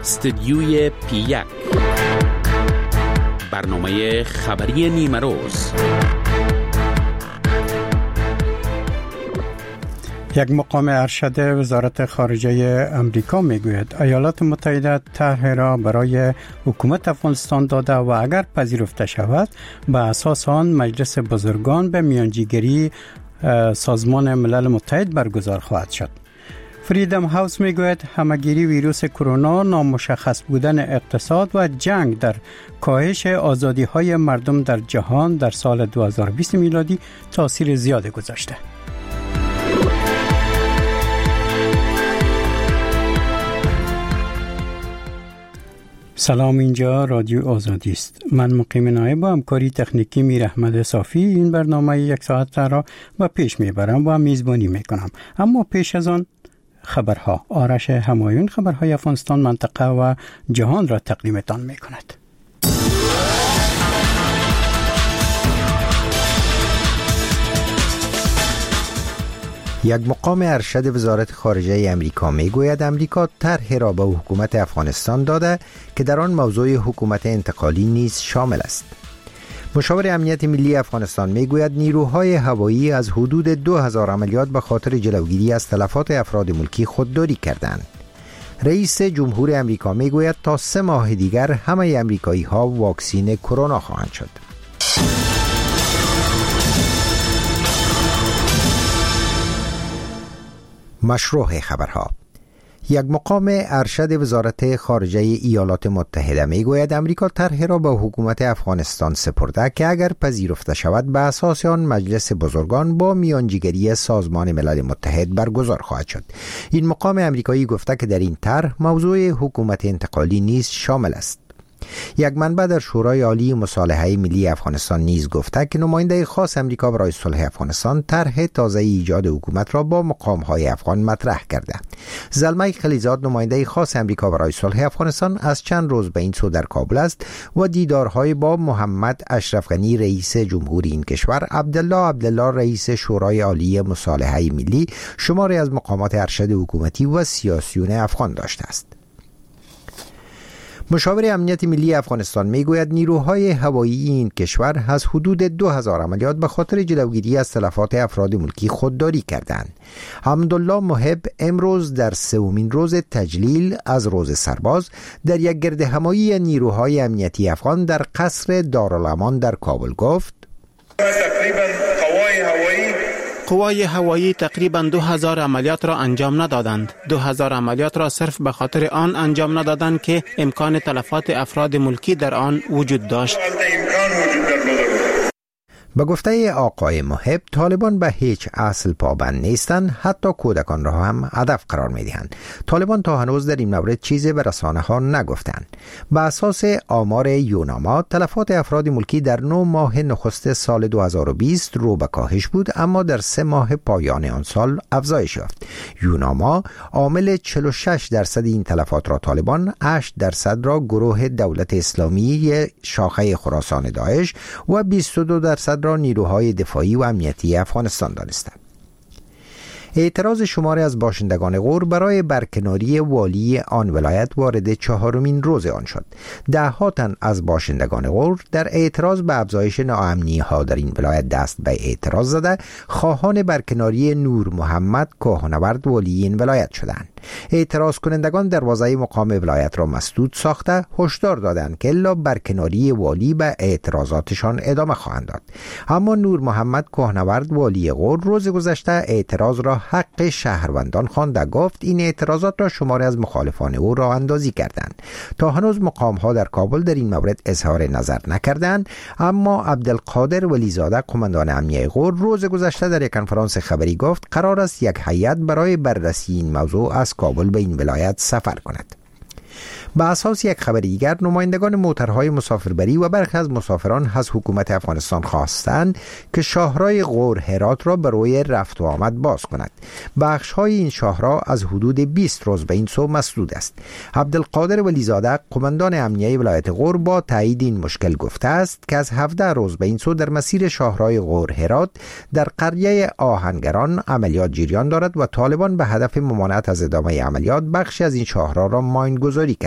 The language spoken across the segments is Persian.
استدیوی P1 برنامه خبری نیمه روز. یک مقام ارشد وزارت خارجه امریکا میگوید ایالات متحده طرح را برای حکومت افغانستان داده و اگر پذیرفته شود به اساس آن مجلس بزرگان به میانجیگری سازمان ملل متحد برگزار خواهد شد. فریدم هاوس میگوید همهگیری ویروس کرونا، نامشخص بودن اقتصاد و جنگ در کاهش آزادی های مردم در جهان در سال 2020 میلادی تاثیر زیادی گذاشته. سلام، اینجا رادیو آزادی است. من مقیم نایب با همکاری تکنیکی میر احمد صافی این برنامه یک ساعت را به پیش میبرم و میزبانی میکنم. اما پیش از آن خبرها. آرش همایون خبرهای افغانستان، منطقه و جهان را تقدیمتان میکند. یک مقام ارشد وزارت خارجه امریکا میگوید امریکا طرحی را به حکومت افغانستان داده که در آن موضوع حکومت انتقالی نیز شامل است. مشاور امنیت ملی افغانستان میگوید نیروهای هوایی از حدود 2000 عملیات به خاطر جلوگیری از تلفات افراد ملکی خودداری کردند. رئیس جمهور امریکا میگوید تا 3 ماه دیگر همه امریکایی ها واکسین کرونا خواهند شد. مشروع خبرها. یک مقام ارشد وزارت خارجه ایالات متحده میگوید امریکا طرحی را به حکومت افغانستان سپرده که اگر پذیرفته شود به اساس آن مجلس بزرگان با میانجیگری سازمان ملل متحد برگزار خواهد شد. این مقام امریکایی گفته که در این طرح موضوع حکومت انتقالی نیز شامل است. یک منبع در شورای عالی مصالحه ملی افغانستان نیز گفته که نماینده خاص امریکا برای صلح افغانستان طرح تازه ایجاد حکومت را با مقام‌های افغان مطرح کرده. زلمه خلیزاد نماینده خاص امریکا برای صلح افغانستان از چند روز به این سو در کابل است و دیدارهای با محمد اشرف غنی رئیس جمهوری این کشور، عبدالله رئیس شورای عالی مصالحه ملی، شماری از مقامات ارشد حکومتی و سیاسیون افغان داشته است. مشاور امنیت ملی افغانستان میگوید نیروهای هوایی این کشور از حدود 2000 عملیات به خاطر جلوگیری از تلفات افراد ملکی خودداری کردند. حمدالله محب امروز در 3مین روز تجلیل از روز سرباز در یک گردهمایی نیروهای امنیتی افغان در قصر دارالامان در کابل گفت قوای هوایی تقریباً 2000 عملیات را انجام ندادند. 2000 عملیات را صرف به خاطر آن انجام ندادند که امکان تلفات افراد ملکی در آن وجود داشت. به گفته آقای محب، طالبان به هیچ اصل پابند نیستند، حتی کودکان را هم هدف قرار می‌دهند. طالبان تا هنوز در این مورد چیزی به رسانه‌ها نگفتند. به اساس آمار یوناما، تلفات افراد ملکی در 9 ماه نخست سال 2020 رو به کاهش بود، اما در 3 ماه پایان آن سال افزایش یافت. یوناما عامل 46% این تلفات را طالبان، 8% را گروه دولت اسلامی شاخه خراسان داعش و 22% را نیروهای دفاعی و امنیتی افغانستان دانستند. اعتراض شماری از باشندگان غور برای برکناری والی آن ولایت وارد 4مین روز آن شد. 10 تن از باشندگان غور در اعتراض به افزایش ناامنی ها در این ولایت دست به اعتراض زده خواهان برکناری نور محمد کوهنورد والی این ولایت شدند. اعتراض کنندگان دروازه مقام ولایت را مسدود ساخته هشدار دادند که الا برکناری والی به اعتراضاتشان ادامه خواهند داد. اما نور محمد کوهنورد والی غور روز گذشته اعتراض را حق شهروندان خوانده گفت این اعتراضات را شماری از مخالفان او راه اندازی کردند. تا هنوز مقام‌ها در کابل در این مورد اظهار نظر نکردند، اما عبدالقادر ولیزاده قماندان امنیه غور روز گذشته در یک کنفرانس خبری گفت قرار است یک هیئت برای بررسی این موضوع از کابل به این ولایت سفر کند. به اساس یک خبر دیگر، نمایندگان موترهای مسافربری و برخی از مسافران از حکومت افغانستان خواستند که شاهراه غور هرات را برای رفت و آمد باز کند. بخش‌های این شاهراه از حدود 20 روز به این سو مسدود است. عبدالقادر ولیزاده قماندان امنیه ولایت غور با تایید این مشکل گفته است که از 17 روز به این سو در مسیر شاهراه غور هرات در قریه آهنگران عملیات جریان دارد و طالبان به هدف ممانعت از ادامه عملیات بخشی از این شاهراه را ماین‌گذاری کرده.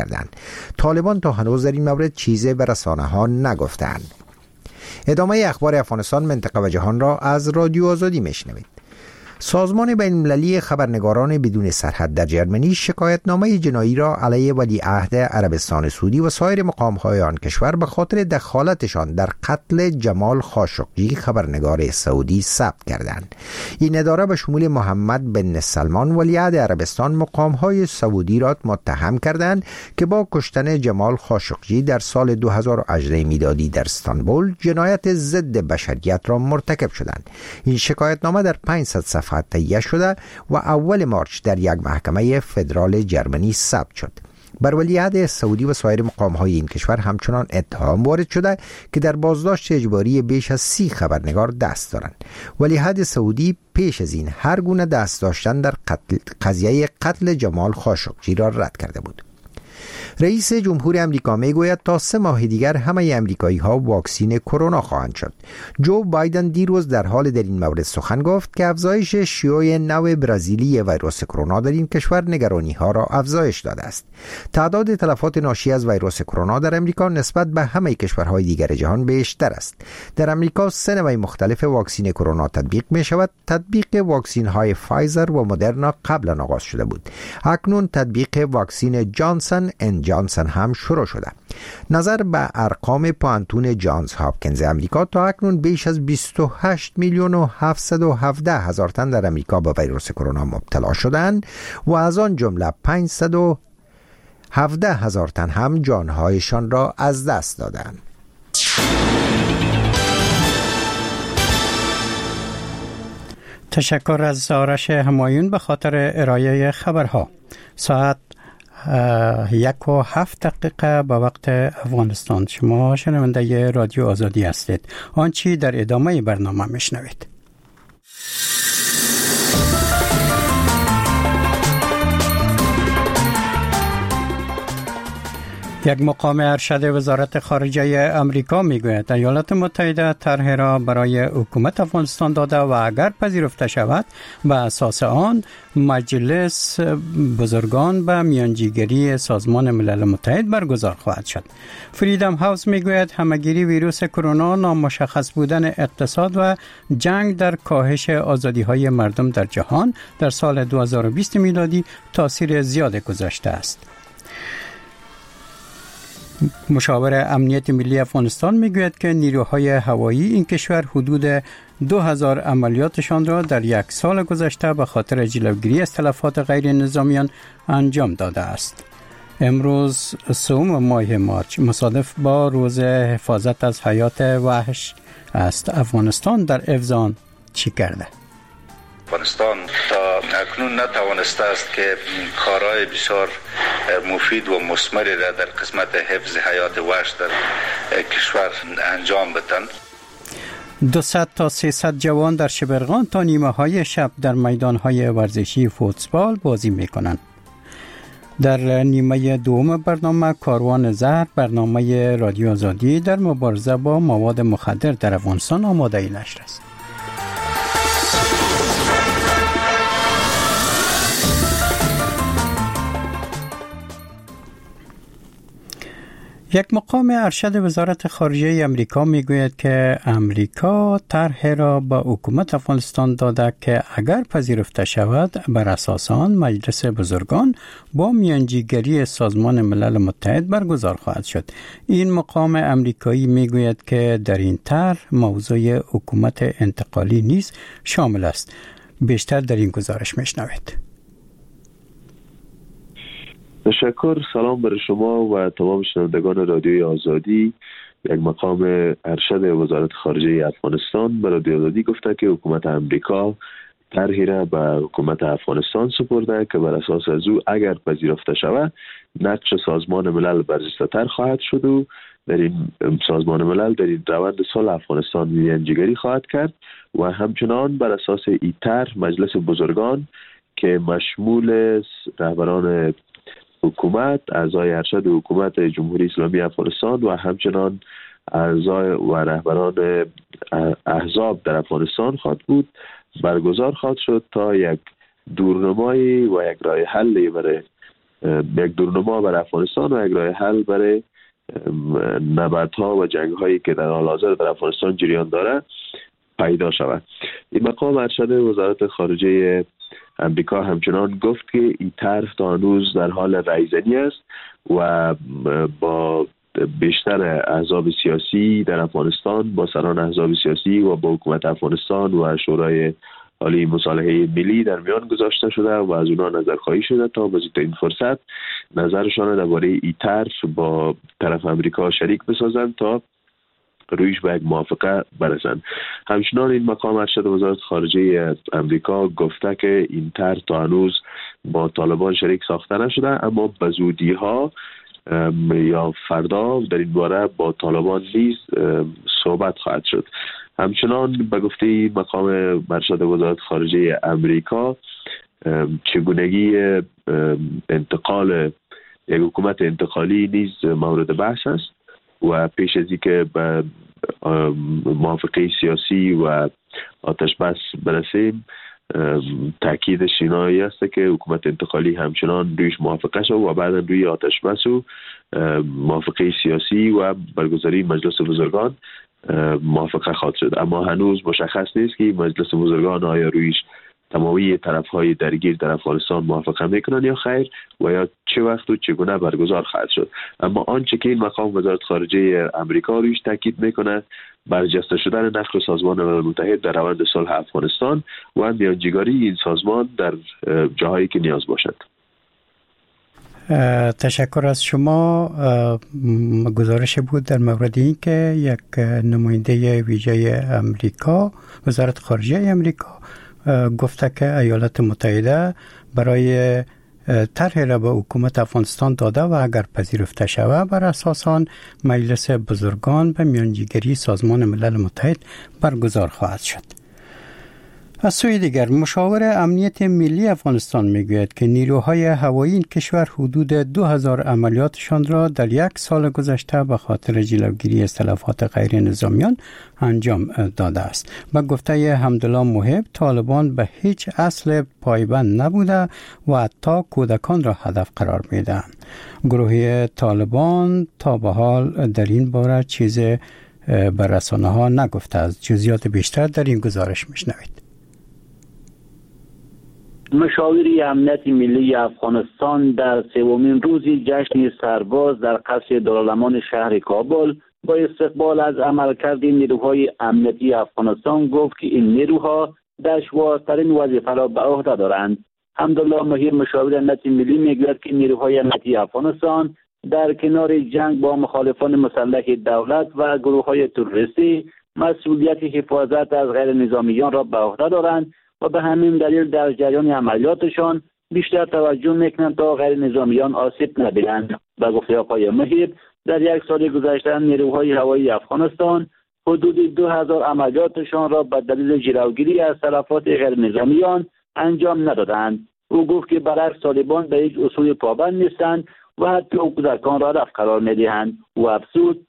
کردند. طالبان تا هنوز در این مورد چیزی به رسانه‌ها نگفتند. ادامه اخبار افغانستان، منطقه و جهان را از رادیو آزادی میشنوید. سازمان بین‌المللی خبرنگاران بدون سرحد در جرمنی شکایتنامه جنایی را علیه ولیعهد عربستان سعودی و سایر مقام‌های آن کشور به خاطر دخالتشان در قتل جمال خاشقجی خبرنگار سعودی ثبت کردند. این اداره به شمول محمد بن سلمان ولیعهد عربستان مقام‌های سعودی را متهم کردند که با کشتن جمال خاشقجی در سال 2018 میلادی در استانبول جنایت ضد بشریت را مرتکب شدند. این شکایتنامه در 500 صفحه تهیه شده و اول مارچ در یک محکمه فدرال جرمنی ثبت شد. بر ولیعهد سعودی و سایر مقام‌های این کشور همچنان اتهام وارد شده که در بازداشت اجباری بیش از 30 خبرنگار دست دارند. ولیعهد سعودی پیش از این هر گونه دست داشتن در قضیه قتل جمال خاشقجی را رد کرده بود. رئیس جمهور امریکا میگوید تا 3 ماه دیگر همه امریکایی‌ها واکسین کرونا خواهند شد. جو بایدن دیروز در حال در این مورد سخن گفت که افزایش شیوع نو برزیلی ویروس کرونا در این کشور نگرانی‌ها را افزایش داده است. تعداد تلفات ناشی از ویروس کرونا در امریکا نسبت به همه کشورهای دیگر جهان بیشتر است. در امریکا 3 نوع مختلف واکسین کرونا تطبیق می‌شود. تطبیق واکسین‌های فایزر و مدرنا قبلا آغاز شده بود. اکنون تطبیق واکسین جانسون اند جانسون هم شروع شده. نظر به ارقام پانتون جانز هاپکینز امریکا تا اکنون بیش از 28 میلیون و 717 هزار تن در امریکا با ویروس کرونا مبتلا شدند و از آن جمله 517 هزار تن هم جانهایشان را از دست دادند. تشکر از آرش همایون به خاطر ارائه خبرها. ساعت 1:07 به وقت افغانستان. شما شنونده رادیو آزادی هستید. آنچه در ادامه برنامه میشنوید. یک مقام ارشد وزارت خارجه امریکا میگوید ایالات متحده طرح را برای حکومت افغانستان داده و اگر پذیرفته شود به اساس آن مجلس بزرگان به میانجیگری سازمان ملل متحد برگزار خواهد شد. فریدم هاوس میگوید همگیری ویروس کرونا، نامشخص بودن اقتصاد و جنگ در کاهش آزادی‌های مردم در جهان در سال 2020 میلادی تاثیر زیاد گذاشته است. مشاور امنیت ملی افغانستان میگوید که نیروهای هوایی این کشور حدود 2000 عملیاتشان را در یک سال گذشته به خاطر جلوگیری از تلفات غیر نظامیان انجام داده است. امروز 3 ماه مارچ مصادف با روز حفاظت از حیات وحش است. افغانستان در افزان چی کرده؟ افغانستان تا اکنون نتوانسته است که کارهای بسیار مفید و مثمری را در قسمت حفظ حیات وحش در کشور انجام بدهند. 200 تا 300 جوان در شبرغان تا نیمه های شب در میدان های ورزشی فوتبال بازی می کنند. در نیمه دوم برنامه کاروان زهر، برنامه رادیو آزادی در مبارزه با مواد مخدر در افغانستان آماده نشر است. یک مقام ارشد وزارت خارجه امریکا میگوید که امریکا طرح را به حکومت افغانستان داده که اگر پذیرفته شود بر اساس آن مجلس بزرگان با میانجیگری سازمان ملل متحد برگزار خواهد شد. این مقام امریکایی میگوید که در این طرح موضوع حکومت انتقالی نیز شامل است. بیشتر در این گزارش میشنوید. تشکر. سلام بر شما و تمام شنوندگان رادیوی آزادی. یک مقام ارشد وزارت خارجه افغانستان به رادیو آزادی گفته که حکومت امریکا طرحی را به حکومت افغانستان سپرده که بر اساس از او اگر پذیرفته شود نقش سازمان ملل برجسته‌تر خواهد شد و در این سازمان ملل در این روند سال افغانستان میانجیگری خواهد کرد و همچنان بر اساس این طرح مجلس بزرگان که مشمول رهبران حکومت، اعضای ارشد حکومت جمهوری اسلامی افغانستان و همچنان اعضای و رهبران احزاب در افغانستان خواهد بود، برگزار خواهد شد تا یک دورنمایی و یک راه حلی برای یک دورنما برای افغانستان و یک راه حل برای نبردها و جنگ‌هایی که در حال حاضر در افغانستان جریان داره پیدا شود. این مقام ارشد وزارت خارجه امریکا همچنان گفت که این طرح تا هنوز در حال رایزنی است و با بیشتر احزاب سیاسی در افغانستان، با سران احزاب سیاسی و با حکومت افغانستان و شورای عالی مصالحه ملی در میان گذاشته شده و از اونها نظرخواهی شده تا به زودترین فرصت نظرشان درباره این طرح با طرف امریکا شریک بسازند تا رویش به یک موافقه برسند. همچنان این مقام ارشد وزارت خارجه امریکا گفته که این طرح تا هنوز با طالبان شریک ساخته نشده، اما به زودی ها یا فردا در این باره با طالبان نیز صحبت خواهد شد. همچنان به گفته مقام ارشد وزارت خارجه امریکا چگونگی انتقال یک حکومت انتقالی نیز مورد بحث است و پیش از اینکه به موافقه سیاسی و آتش بس برسیم تاکید شینایی است که حکومت انتقالی همچنان رویش موافقه شد و بعدا روی آتش بس و موافقه سیاسی و برگزاری مجلس بزرگان موافقه خواهد شد، اما هنوز مشخص نیست که مجلس بزرگان آیا رویش تمامی طرف‌های درگیر در افغانستان موافقه میکنن یا خیر و یا چه وقت و چگونه برگزار خواهد شد. اما آنچه که این مقام وزارت خارجه امریکا رویش تاکید میکنه برجسته شدن نقش سازمان ملل متحد در روند صلح افغانستان و میانجیگری این سازمان در جاهایی که نیاز باشد. تشکر از شما. گزارش بود در مورد این که یک نماینده ویژه امریکا، وزارت خارجه امریکا، گفته که ایالات متحده برای طرح را به حکومت افغانستان داده و اگر پذیرفته شود بر اساس آن مجلس بزرگان به میانجیگری سازمان ملل متحد برگزار خواهد شد. از سوی دیگر مشاور امنیت ملی افغانستان میگوید که نیروهای هوایی این کشور حدود 2000 عملیاتشان را در یک سال گذشته به خاطر جلوگیری از تلفات غیر نظامیان انجام داده است. به گفته حمدالله محب، طالبان به هیچ اصل پایبند نبوده و حتی کودکان را هدف قرار میدهند. گروه طالبان تا به حال در این باره چیز به رسانه ها نگفته است. جزئیات بیشتر در این گزارش میشنوید. مشاوری امنیت ملی افغانستان در سومین روز جشن سرباز در قصر دارالامان شهر کابل با استقبال از عملکرد نیروهای امنیتی افغانستان گفت که این نیروها دشوارترین وظیفه را به عهده دارند. حمدالله محب، مشاور امنیت ملی، میگوید که نیروهای امنیتی افغانستان در کنار جنگ با مخالفان مسلح دولت و گروه‌های تروریستی مسئولیت حفاظت از غیر نظامیان را به عهده دارند و به همین دلیل در جریان عملیاتشان بیشتر توجه میکنند تا غیر نظامیان آسیب نبینند. به گفته آقای محب، در یک سال گذشته نیروهای هوایی افغانستان حدود 2000 عملیاتشان را به دلیل جلوگیری از تلفات غیر نظامیان انجام ندادند. او گفت که برعکس طالبان به هیچ اصول پابند نیستند و حتی کودکان را هدف قرار میدهند. و افزود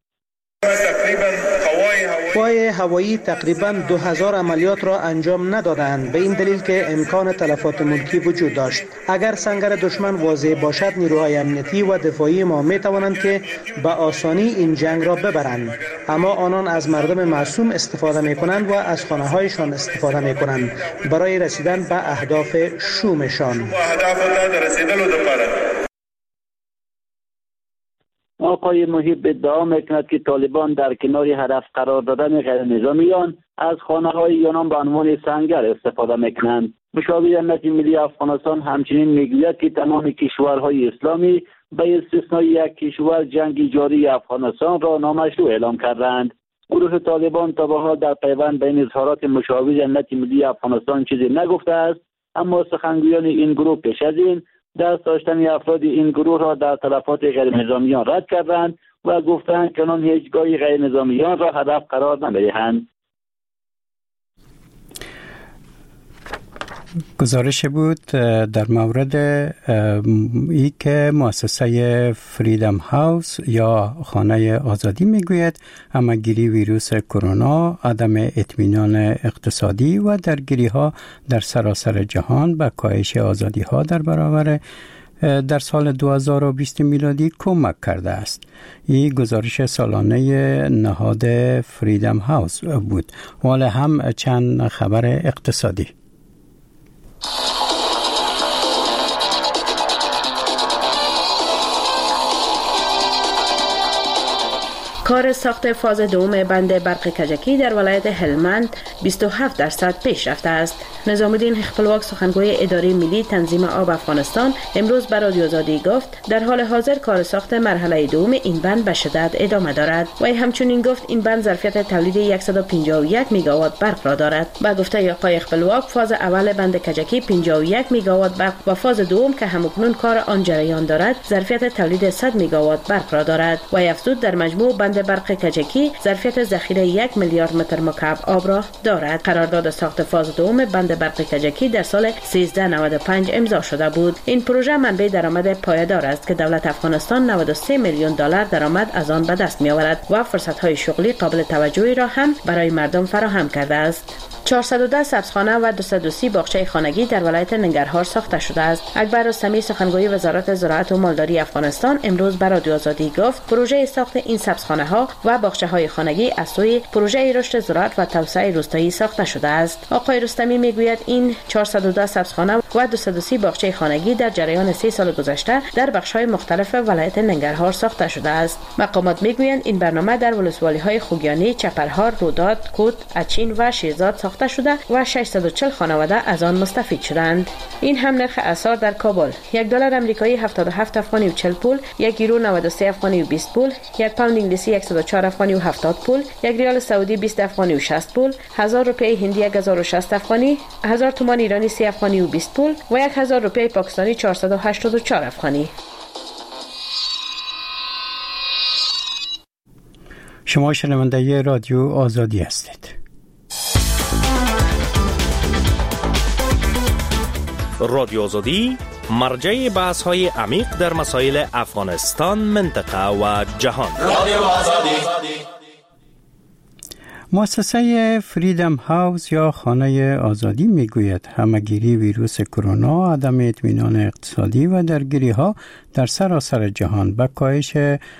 قوای هوایی تقریباً 2000 عملیات را انجام ندادند، به این دلیل که امکان تلفات ملکی وجود داشت. اگر سنگر دشمن واضح باشد، نیروهای امنیتی و دفاعی ما می توانند که به آسانی این جنگ را ببرند، اما آنان از مردم معصوم استفاده می کنند و از خانه هایشان استفاده می کنند برای رسیدن به اهداف شومشان. آقای محب ادعا میکند که طالبان در کنار هدف قرار دادن غیر نظامیان از خانه‌های آنان به عنوان سنگر استفاده میکنند. مشاور امنیت ملی افغانستان همچنین میگوید که تمام کشورهای اسلامی به استثنای یک کشور جنگ جاری افغانستان را نامشروع اعلام کردند. گروه طالبان تا به حال در پیوند بین اظهارات مشاور امنیت ملی افغانستان چیزی نگفته است، اما سخنگویان این گروه پیش از این دست داشتن افراد این گروه را در تلفات غیر نظامیان رد کردند و گفتند که آنان هیچگاه غیر نظامیان را هدف قرار نمی‌دهند. گزارش بود در مورد ای که مؤسسه فریدم هاوس یا خانه آزادی میگوید همه‌گیری ویروس کرونا، عدم اطمینان اقتصادی و درگیری ها در سراسر جهان به کاهش آزادی ها در برابر در سال 2020 میلادی کمک کرده است. این گزارش سالانه نهاد فریدم هاوس بود. ولی هم چند خبر اقتصادی. کار ساخت فاز دوم بند برق کجکی در ولایت هلمند 27% پیش رفته است. نظام الدین خپلواک سخنگوی اداره ملی تنظیم آب افغانستان امروز به رادیو آزادی گفت در حال حاضر کار ساخت مرحله دوم این بند به شدت ادامه دارد. و همچنین گفت این بند ظرفیت تولید 151 میگاوات برق را دارد. با گفته آقای خپلواک فاز اول بند کجکی 51 میگاوات برق و فاز دوم که همکنون کار آن جریان دارد ظرفیت تولید 100 میگاوات برق را دارد. و افزود در مجموع بند برق کجکی ظرفیت ذخیره 1 میلیارد متر مکعب آب را دارد. قرارداد ساخت فاز دوم بند برق کجکی در سال 1395 امضا شده بود. این پروژه منبع درآمد پایدار است که دولت افغانستان 93 میلیون دلار درآمد از آن به دست می‌آورد و فرصت‌های شغلی قابل توجهی را هم برای مردم فراهم کرده است. 410 سبزخانه و 230 باغچه خانگی در ولایت ننگرهار ساخته شده است. اکبر رستمی سخنگوی وزارت زراعت و مالداری افغانستان امروز به رادیو آزادی گفت پروژه ساخت این سبزخانه ها و باغچه های خانگی از سوی پروژه رشد زراعت و توسعه روستایی ساخته شده است. آقای رستمی میگوید این 410 سبزخانه و 230 باغچه خانگی در جریان 3 سال گذشته در بخش‌های مختلف ولایت ننگرهار ساخته شده است. مقامات میگویند این برنامه در ولسوالی‌های خوگیانی، چپرهار، روداد، کوت، اچین و شیرزاد ساخته شده و 640 خانواده از آن مستفید شدند. این هم نرخ اسعار در کابل: $1 آمریکایی 77 افغانی و 40 پول، 1 یورو 93 افغانی و 20 پول، 1 پوند انگلیسی 104 افغانی و 70 پول، 1 ریال سعودی 20 افغانی و 60 پول، 1000 روپیه هندی 1060 افغانی، 1000 تومان ایرانی 30 افغانی و 20 پول و 1000 روپیه پاکستانی 484 افغانی. شما شنونده رادیو آزادی هستید. رادیو آزادی مرجع بحث های عمیق در مسائل افغانستان، منطقه و جهان. رادیو آزادی. مؤسسه فریدم هاوس یا خانه آزادی میگوید همه‌گیری ویروس کرونا، عدم اطمینان اقتصادی و درگیری ها در سراسر جهان به کاهش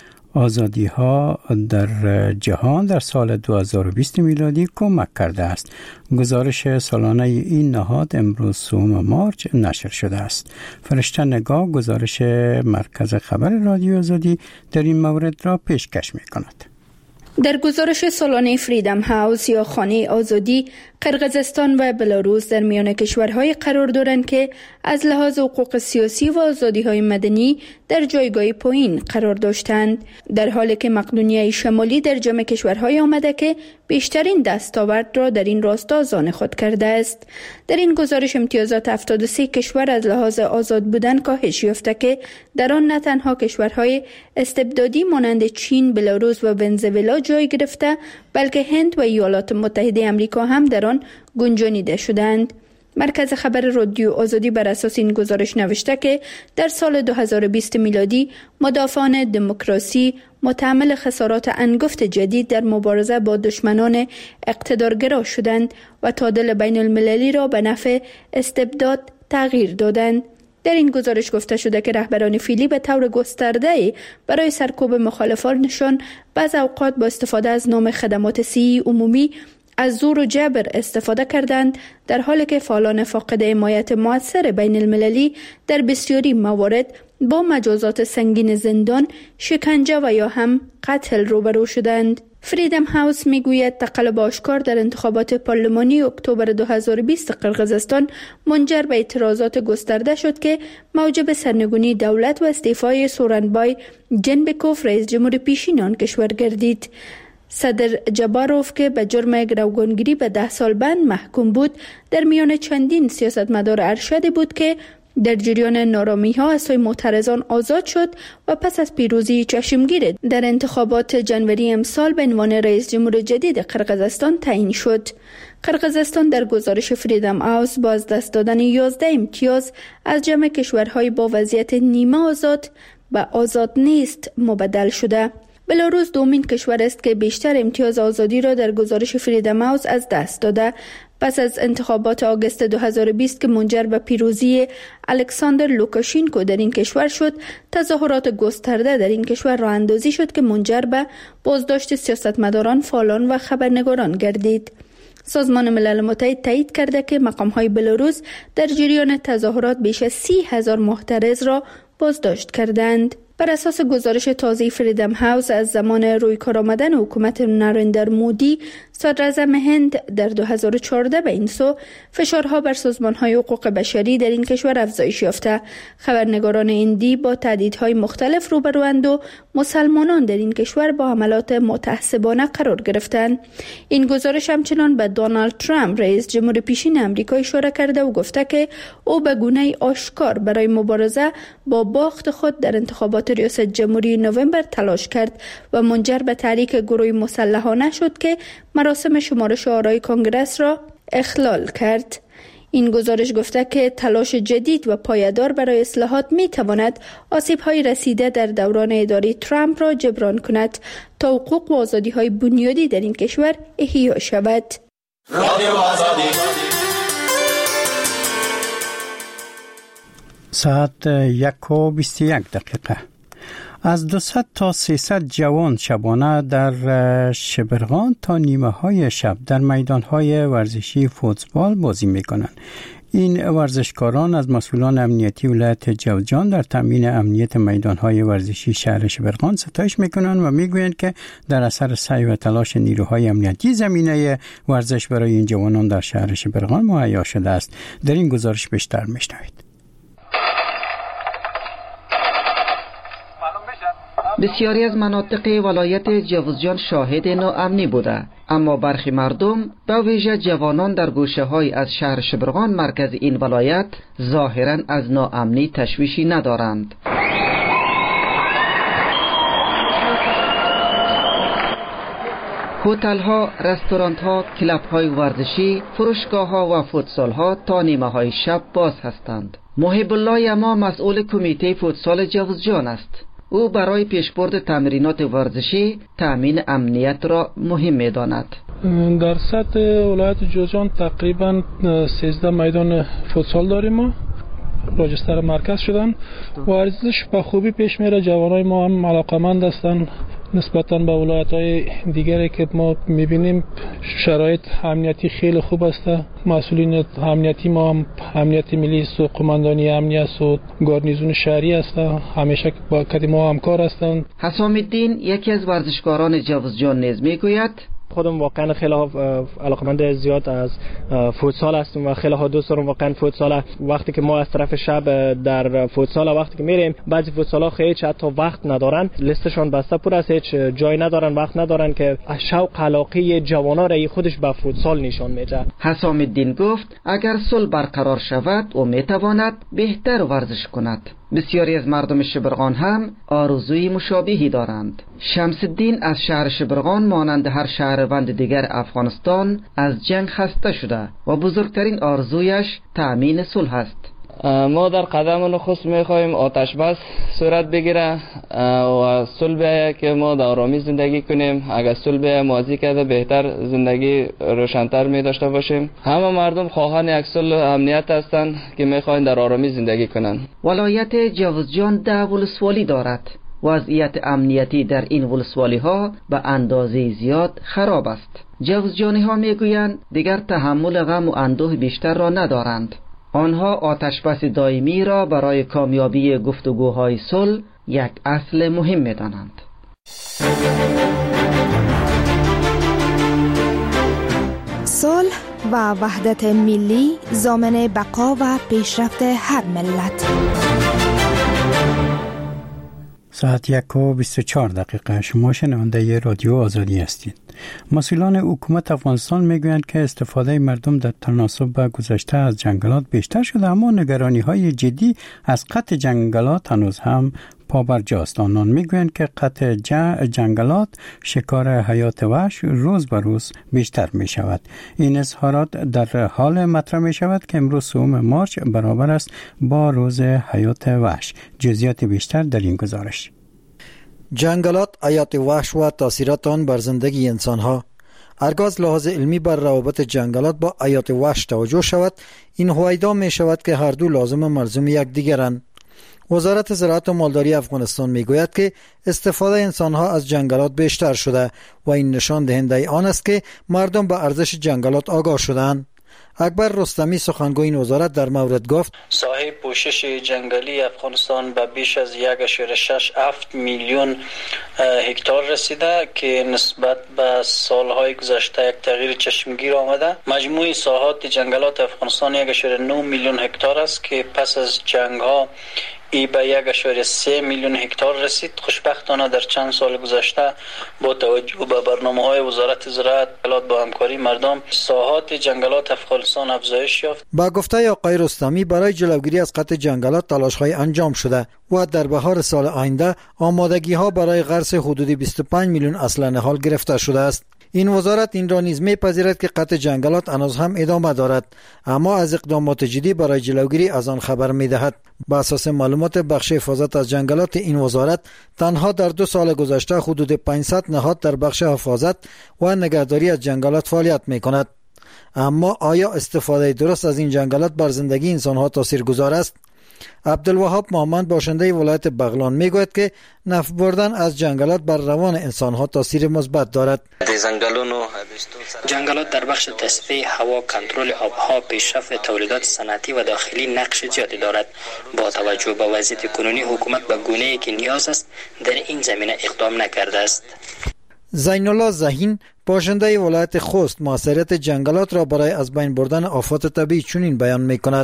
آزادی ها در جهان در سال 2020 میلادی کمک کرده است. گزارش سالانه این نهاد امروز 3 مارس نشر شده است. فرشته نگاه گزارش مرکز خبر رادیو آزادی در این مورد را پیشکش می کند. در گزارش سالانه فریدم هاوس یا خانه آزادی، قرقیزستان و بلاروس در میان کشورهای قرار دارند که از لحاظ حقوق سیاسی و آزادی‌های مدنی در جایگاه پایین قرار داشتند، در حالی که مقدونیه شمالی در جمع کشورهای آمده که بیشترین دستاورد را در این راستا از آن خود کرده است. در این گزارش امتیازات 73 کشور از لحاظ آزاد بودن کاهش یافته که در آن نه تنها کشورهای استبدادی مانند چین، بلاروس و ونزوئلا جای گرفته، بلکه هند و ایالات متحده آمریکا هم در آن گنجانیده شدند. مرکز خبر رادیو آزادی بر اساس این گزارش نوشته که در سال 2020 میلادی مدافعان دموکراسی متحمل خسارات انگفت جدید در مبارزه با دشمنان اقتدارگرا شدند و تعادل بین المللی را به نفع استبداد تغییر دادند. در این گزارش گفته شده که رهبران فعلی به طور گسترده برای سرکوب مخالفانشان بعض اوقات با استفاده از نام خدمات صحی عمومی از زور و جبر استفاده کردند، در حالی که فعالان فاقد حمایت مؤثر بین المللی در بسیاری موارد با مجازات سنگین زندان، شکنجه و یا هم قتل روبرو شدند. فریدم هاوس میگوید تقلب آشکار در انتخابات پارلمانی اکتبر 2020 قرقیزستان منجر به اعتراضات گسترده شد که موجب سرنگونی دولت و استعفای سورنبای جنبکوف رئیس جمهور پیشین آن کشور گردید. صدر جباروف که به جرم گروگانگیری به 10 سال بند محکوم بود، در میان چندین سیاستمدار ارشد بود که در جریان نارامی ها از سوی معترضان آزاد شد و پس از پیروزی چشمگیر در انتخابات جنوری امسال به عنوان رئیس جمهور جدید قرقیزستان تعیین شد. قرقیزستان در گزارش فریدم هاوس با از دست دادن 11 امتیاز از جمع کشورهای با وضعیت نیمه آزاد به آزاد نیست مبدل شده. بلاروس دومین کشور است که بیشتر امتیاز آزادی را در گزارش فریدم هاوس از دست داده. پس از انتخابات آگوست 2020 که منجر به پیروزی الکساندر لوکاشینکو در این کشور شد، تظاهرات گسترده در این کشور راه اندازی شد که منجر به بازداشت سیاستمداران، فعالان و خبرنگاران گردید. سازمان ملل متحد تایید کرده که مقام‌های بلاروس در جریان تظاهرات بیش از 30,000 معترض را بازداشت کردند. بر اساس گزارش تازه فریدم هاوس از زمان روی کار آمدن حکومت نریندر مودی صدراعظم هند در 2014 به این سو فشارها بر سازمان‌های حقوق بشری در این کشور افزایش یافته. خبرنگاران هندی با تهدیدهای مختلف روبروند و مسلمانان در این کشور با حملات متعصبانه قرار گرفتند. این گزارش همچنان به دونالد ترامپ رئیس جمهور پیشین آمریکا اشاره کرده و گفته که او به گونه‌ای آشکار برای مبارزه با باخت خود در انتخابات ریاست جمهوری نوامبر تلاش کرد و منجر به تحریک گروهی مسلحانه شد که مراسم شمارش آرای کنگرس را اخلال کرد. این گزارش گفته که تلاش جدید و پایدار برای اصلاحات می تواند آسیب‌های رسیده در دوران اداره ترامپ را جبران کند تا حقوق و آزادی‌های بنیادی در این کشور احیا شود. ساعت 1:21. از 200 تا 300 جوان شبانه در شبرغان تا نیمه های شب در میدان های ورزشی فوتبال بازی می کنند. این ورزشکاران از مسئولان امنیتی ولایت جوزجان در تامین امنیت میدان های ورزشی شهر شبرغان ستایش می کنند و می گویند که در اثر سعی و تلاش نیروهای امنیتی زمینه ورزش برای این جوانان در شهر شبرغان مهیا شده است. در این گزارش بیشتر می شنوید. بسیاری از مناطق ولایت جوزجان شاهد ناامنی بوده، اما برخی مردم به ویژه جوانان در گوشه‌های از شهر شبرغان مرکز این ولایت ظاهراً از ناامنی تشویشی ندارند. هتل‌ها، رستوران‌ها، کلب‌های ورزشی، فروشگاه‌ها و فوتسال‌ها تا نیمه‌های شب باز هستند. محب الله یما مسئول کمیته فوتسال جوزجان است. او برای پیشبرد تمرینات ورزشی تامین امنیت را مهم می‌داند. در سطح ولایت جوزجان تقریباً 13 میدان فوتسال داریم. ما راجستر مرکز شدن. ورزش به خوبی پیش میره. جوانای ما هم علاقمند هستند نسبتاً به ولایت‌های دیگری که ما می‌بینیم. شرایط امنیتی خیلی خوب است. مسئولین امنیتی ما هم امنیت ملی است و قماندانی امنیت است و گارنیزون شهری است. همیشه با ما همکار هستند. حسام الدین یکی از ورزشکاران جوزجان نیز میگوید خودم واقعا خیلی علاقمند زیاد از فوتسال هستم و خیلی دوست دارم واقعا فوتسال. وقتی که ما از طرف شب در فوتسال وقتی که میریم بعضی فوتسال ها خیلی حتی وقت ندارن، لیستشون بسته پر است، هیچ جای ندارن، وقت ندارن که شوق علاقه جوانا را خودش به فوتسال نشان میده. حسام الدین گفت اگر صلح برقرار شود او میتواند بهتر ورزش کند. بسیاری از مردم شبرغان هم آرزوی مشابهی دارند. شمس الدین از شهر شبرغان مانند هر شهروند دیگر افغانستان از جنگ خسته شده و بزرگترین آرزویش تأمین صلح است. ما در قدم نخست میخواهیم آتش بس صورت بگیره و صلح که ما در آرامی زندگی کنیم. اگر صلح موازی کرده بهتر زندگی روشن‌تر می داشته باشیم. همه مردم خواهان یک صلح امنیت هستند که میخواهند در آرامی زندگی کنند. ولایت جوزجان 10 ولسوالی دارد. وضعیت امنیتی در این ولسوالی ها به اندازه زیاد خراب است. جوزجانی ها میگویند دیگر تحمل غم و اندوه بیشتر را ندارند. آنها آتش بس دائمی را برای کامیابی گفتگوهای صلح یک اصل مهم می‌دانند. صلح و وحدت ملی ضامن بقا و پیشرفت هر ملت. ساعت 1:24. شما شنونده رادیو آزادی هستید. مسئولان حکومت افغانستان میگویند که استفاده مردم در تناسب با گذشته از جنگلات بیشتر شده، اما نگرانی‌های جدی از قطع جنگلات هنوز هم پابرجاست. آنان میگویند که قطع جنگلات شکار حیات وحش روز به روز بیشتر می شود. این اظهارات در حال مطرح می شود که امروز 3 مارس برابر است با روز حیات وحش. جزئیات بیشتر در این گزارش. جنگلات، حیات وحش و تاثیرات آن بر زندگی انسانها هرگاه از لحاظ علمی بر روابط جنگلات با حیات وحش توجه شود، این هویدا می شود که هر دو لازم و ملزوم یکدیگرند. وزارت زراعت و مالداری افغانستان میگوید که استفاده انسانها از جنگلات بیشتر شده و این نشان دهنده آن است که مردم به ارزش جنگلات آگاه شدند. اکبر رستمی سخنگوی این وزارت در مورد گفت صاحب پوشش جنگلی افغانستان به بیش از 1.67 میلیون هکتار رسیده که نسبت به سالهای گذشته یک تغییر چشمگیر آمده. مجموع ساحات جنگلات افغانستان 1.9 میلیون هکتار است که پس از جنگ ها ای به 1.3 میلیون هکتار رسید. خوشبختانه در چند سال گذشته با توجه به برنامه‌های وزارت زراعت با همکاری مردم ساحات جنگلات افغانستان افزایش یافت. با گفته آقای رستمی برای جلوگیری از قطع جنگلات تلاش‌های انجام شده و در بهار سال آینده آمادگی‌ها برای غرس حدود 25 میلیون اصل نهال گرفته شده است. این وزارت این را نیز می‌پذیرد که قطع جنگلات هنوز هم ادامه دارد، اما از اقدامات جدی برای جلوگیری از آن خبر می‌دهد. بر اساس معلومات بخش حفاظت از جنگلات این وزارت، تنها در 2 سال گذشته حدود 500 نهاد در بخش حفاظت و نگهداری از جنگلات فعالیت می‌کند. اما آیا استفاده درست از این جنگلات بر زندگی انسان‌ها تاثیرگذار است؟ عبدالوهاب محمد باشنده ولایت بغلان میگوید که نفع بردن از جنگلات بر روان انسان‌ها تاثیر مثبت دارد. جنگلات در بخش تصفیه هوا، کنترل آبها، پیشرفت تولیدات صنعتی و داخلی نقش زیادی دارد. با توجه به وضعیت کنونی حکومت به گونه‌ای که نیاز است در این زمینه اقدام نکرده است. زین الله زهین باشنده ولایت خوست موثریت جنگلات را برای از بین بردن آفات طبیعی چنین بیان می‌کند: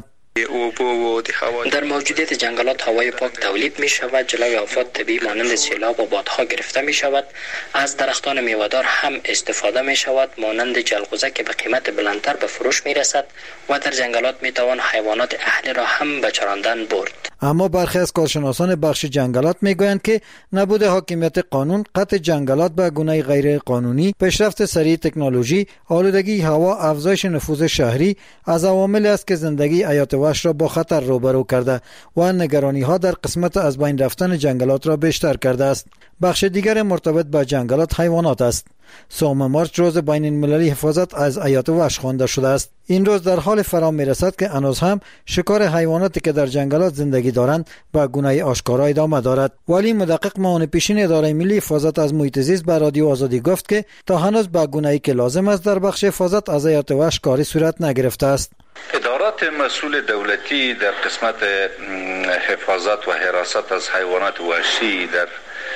در موجودیت جنگلات هوای پاک تولید می شود، جلوی آفات طبیعی مانند سیلاب و بادها گرفته می شود. از درختان میوه‌دار هم استفاده می شود، مانند جلغوزه که به قیمت بلندتر به فروش می رسد و در جنگلات می توان حیوانات اهلی را هم به چراندن برد. اما برخی از کارشناسان بخش جنگلات می گویند که نبود حاکمیت قانون، قطع جنگلات به گونه غیر قانونی، پیشرفت سریع تکنولوژی، آلودگی هوا، افزایش نفوذ شهری از عواملی است که زندگی حیات وحش را با خطر روبرو کرده و نگرانی ها در قسمت از بین رفتن جنگلات را بیشتر کرده است. بخش دیگر مرتبط با جنگلات حیوانات است. 3 مارس روز بین المللی حفاظت از حیات وحش خوانده شده است. این روز در حال فرا میرسد که هنوز هم شکار حیواناتی که در جنگلات زندگی دارند با گونه آشکارا ادامه دارد. ولی مدقق معاون پیشین اداره ملی حفاظت از محیط زیست به رادیو آزادی گفت که تا هنوز با گونه‌ای که لازم است در بخش حفاظت از حیات وحش کاری صورت نگرفته است. ادارات مسئول دولتی در قسمت حفاظت و حراست از حیوانات وحشی در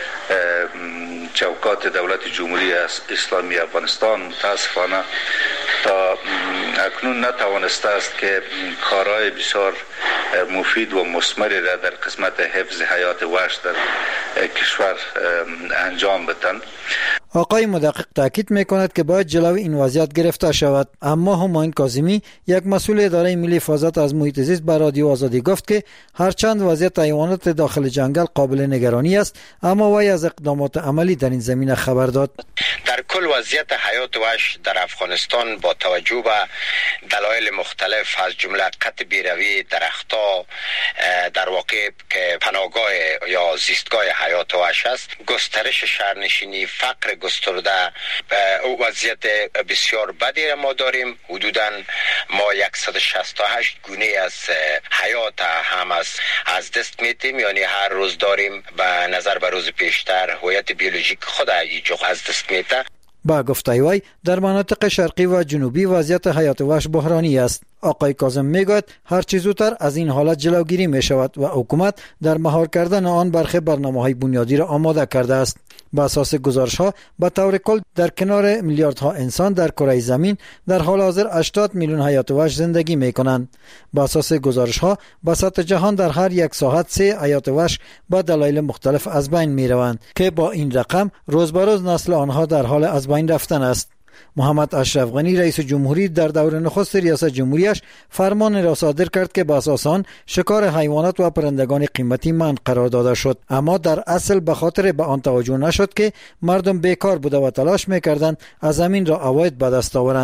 چوکات دولت جمهوری اسلامی افغانستان متاسفانه تا اکنون نتوانسته است که کارهای بسیار مفید و مثمری را در قسمت حفظ حیات وحش در کشور انجام بدهند. آقای مدقق تاکید میکند که باید جلوی این وضعیت گرفته شود. اما همایون کاظمی یک مسئول اداره ملی حفاظت از محیط زیست به رادیو آزادی گفت که هرچند وضعیت حیوانات داخل جنگل قابل نگرانی است، اما وی از اقدامات عملی در این زمینه خبر داد. در کل وضعیت حیات وحش در افغانستان با توجه به دلایل مختلف از جمله قطع بیروی درخت‌ها در واقع که پناهگاه یا زیستگاه حیات وحش است، گسترش شهرنشینی، فقر گسترده، وضعیت بسیار بدی را ما داریم. حدوداً ما 168 گونه از حیات هم از دست میتیم، یعنی هر روز داریم به نظر به روز پیشتر هویت بیولوژیک خود از دست میته. با گفته وی در مناطق شرقی و جنوبی وضعیت حیات وحش بحرانی است. آقای کاظم میگوید هر چه زودتر از این حالت جلوگیری می شود و حکومت در مهار کردن آن برخی برنامه‌های بنیادی را آماده کرده است. با اساس گزارش‌ها به طور کل در کنار میلیاردها انسان در کره زمین در حال حاضر 80 میلیون حیات وحش زندگی می‌کنند. با اساس گزارش‌ها به سطح جهان در هر یک ساعت 3 حیات وحش با دلایل مختلف از بین می‌روند که با این رقم روز به روز نسل آنها در حال از بین رفتن است. محمد اشرف غنی رئیس جمهوری در دور نخست ریاست جمهوریش فرمان را صادر کرد که به اساس آن شکار حیوانات و پرندگان قیمتی منع قرار داده شد، اما در اصل به خاطر به آن توجه نشد که مردم بیکار بوده و تلاش می‌کردند از زمین را عواید به دست آورند.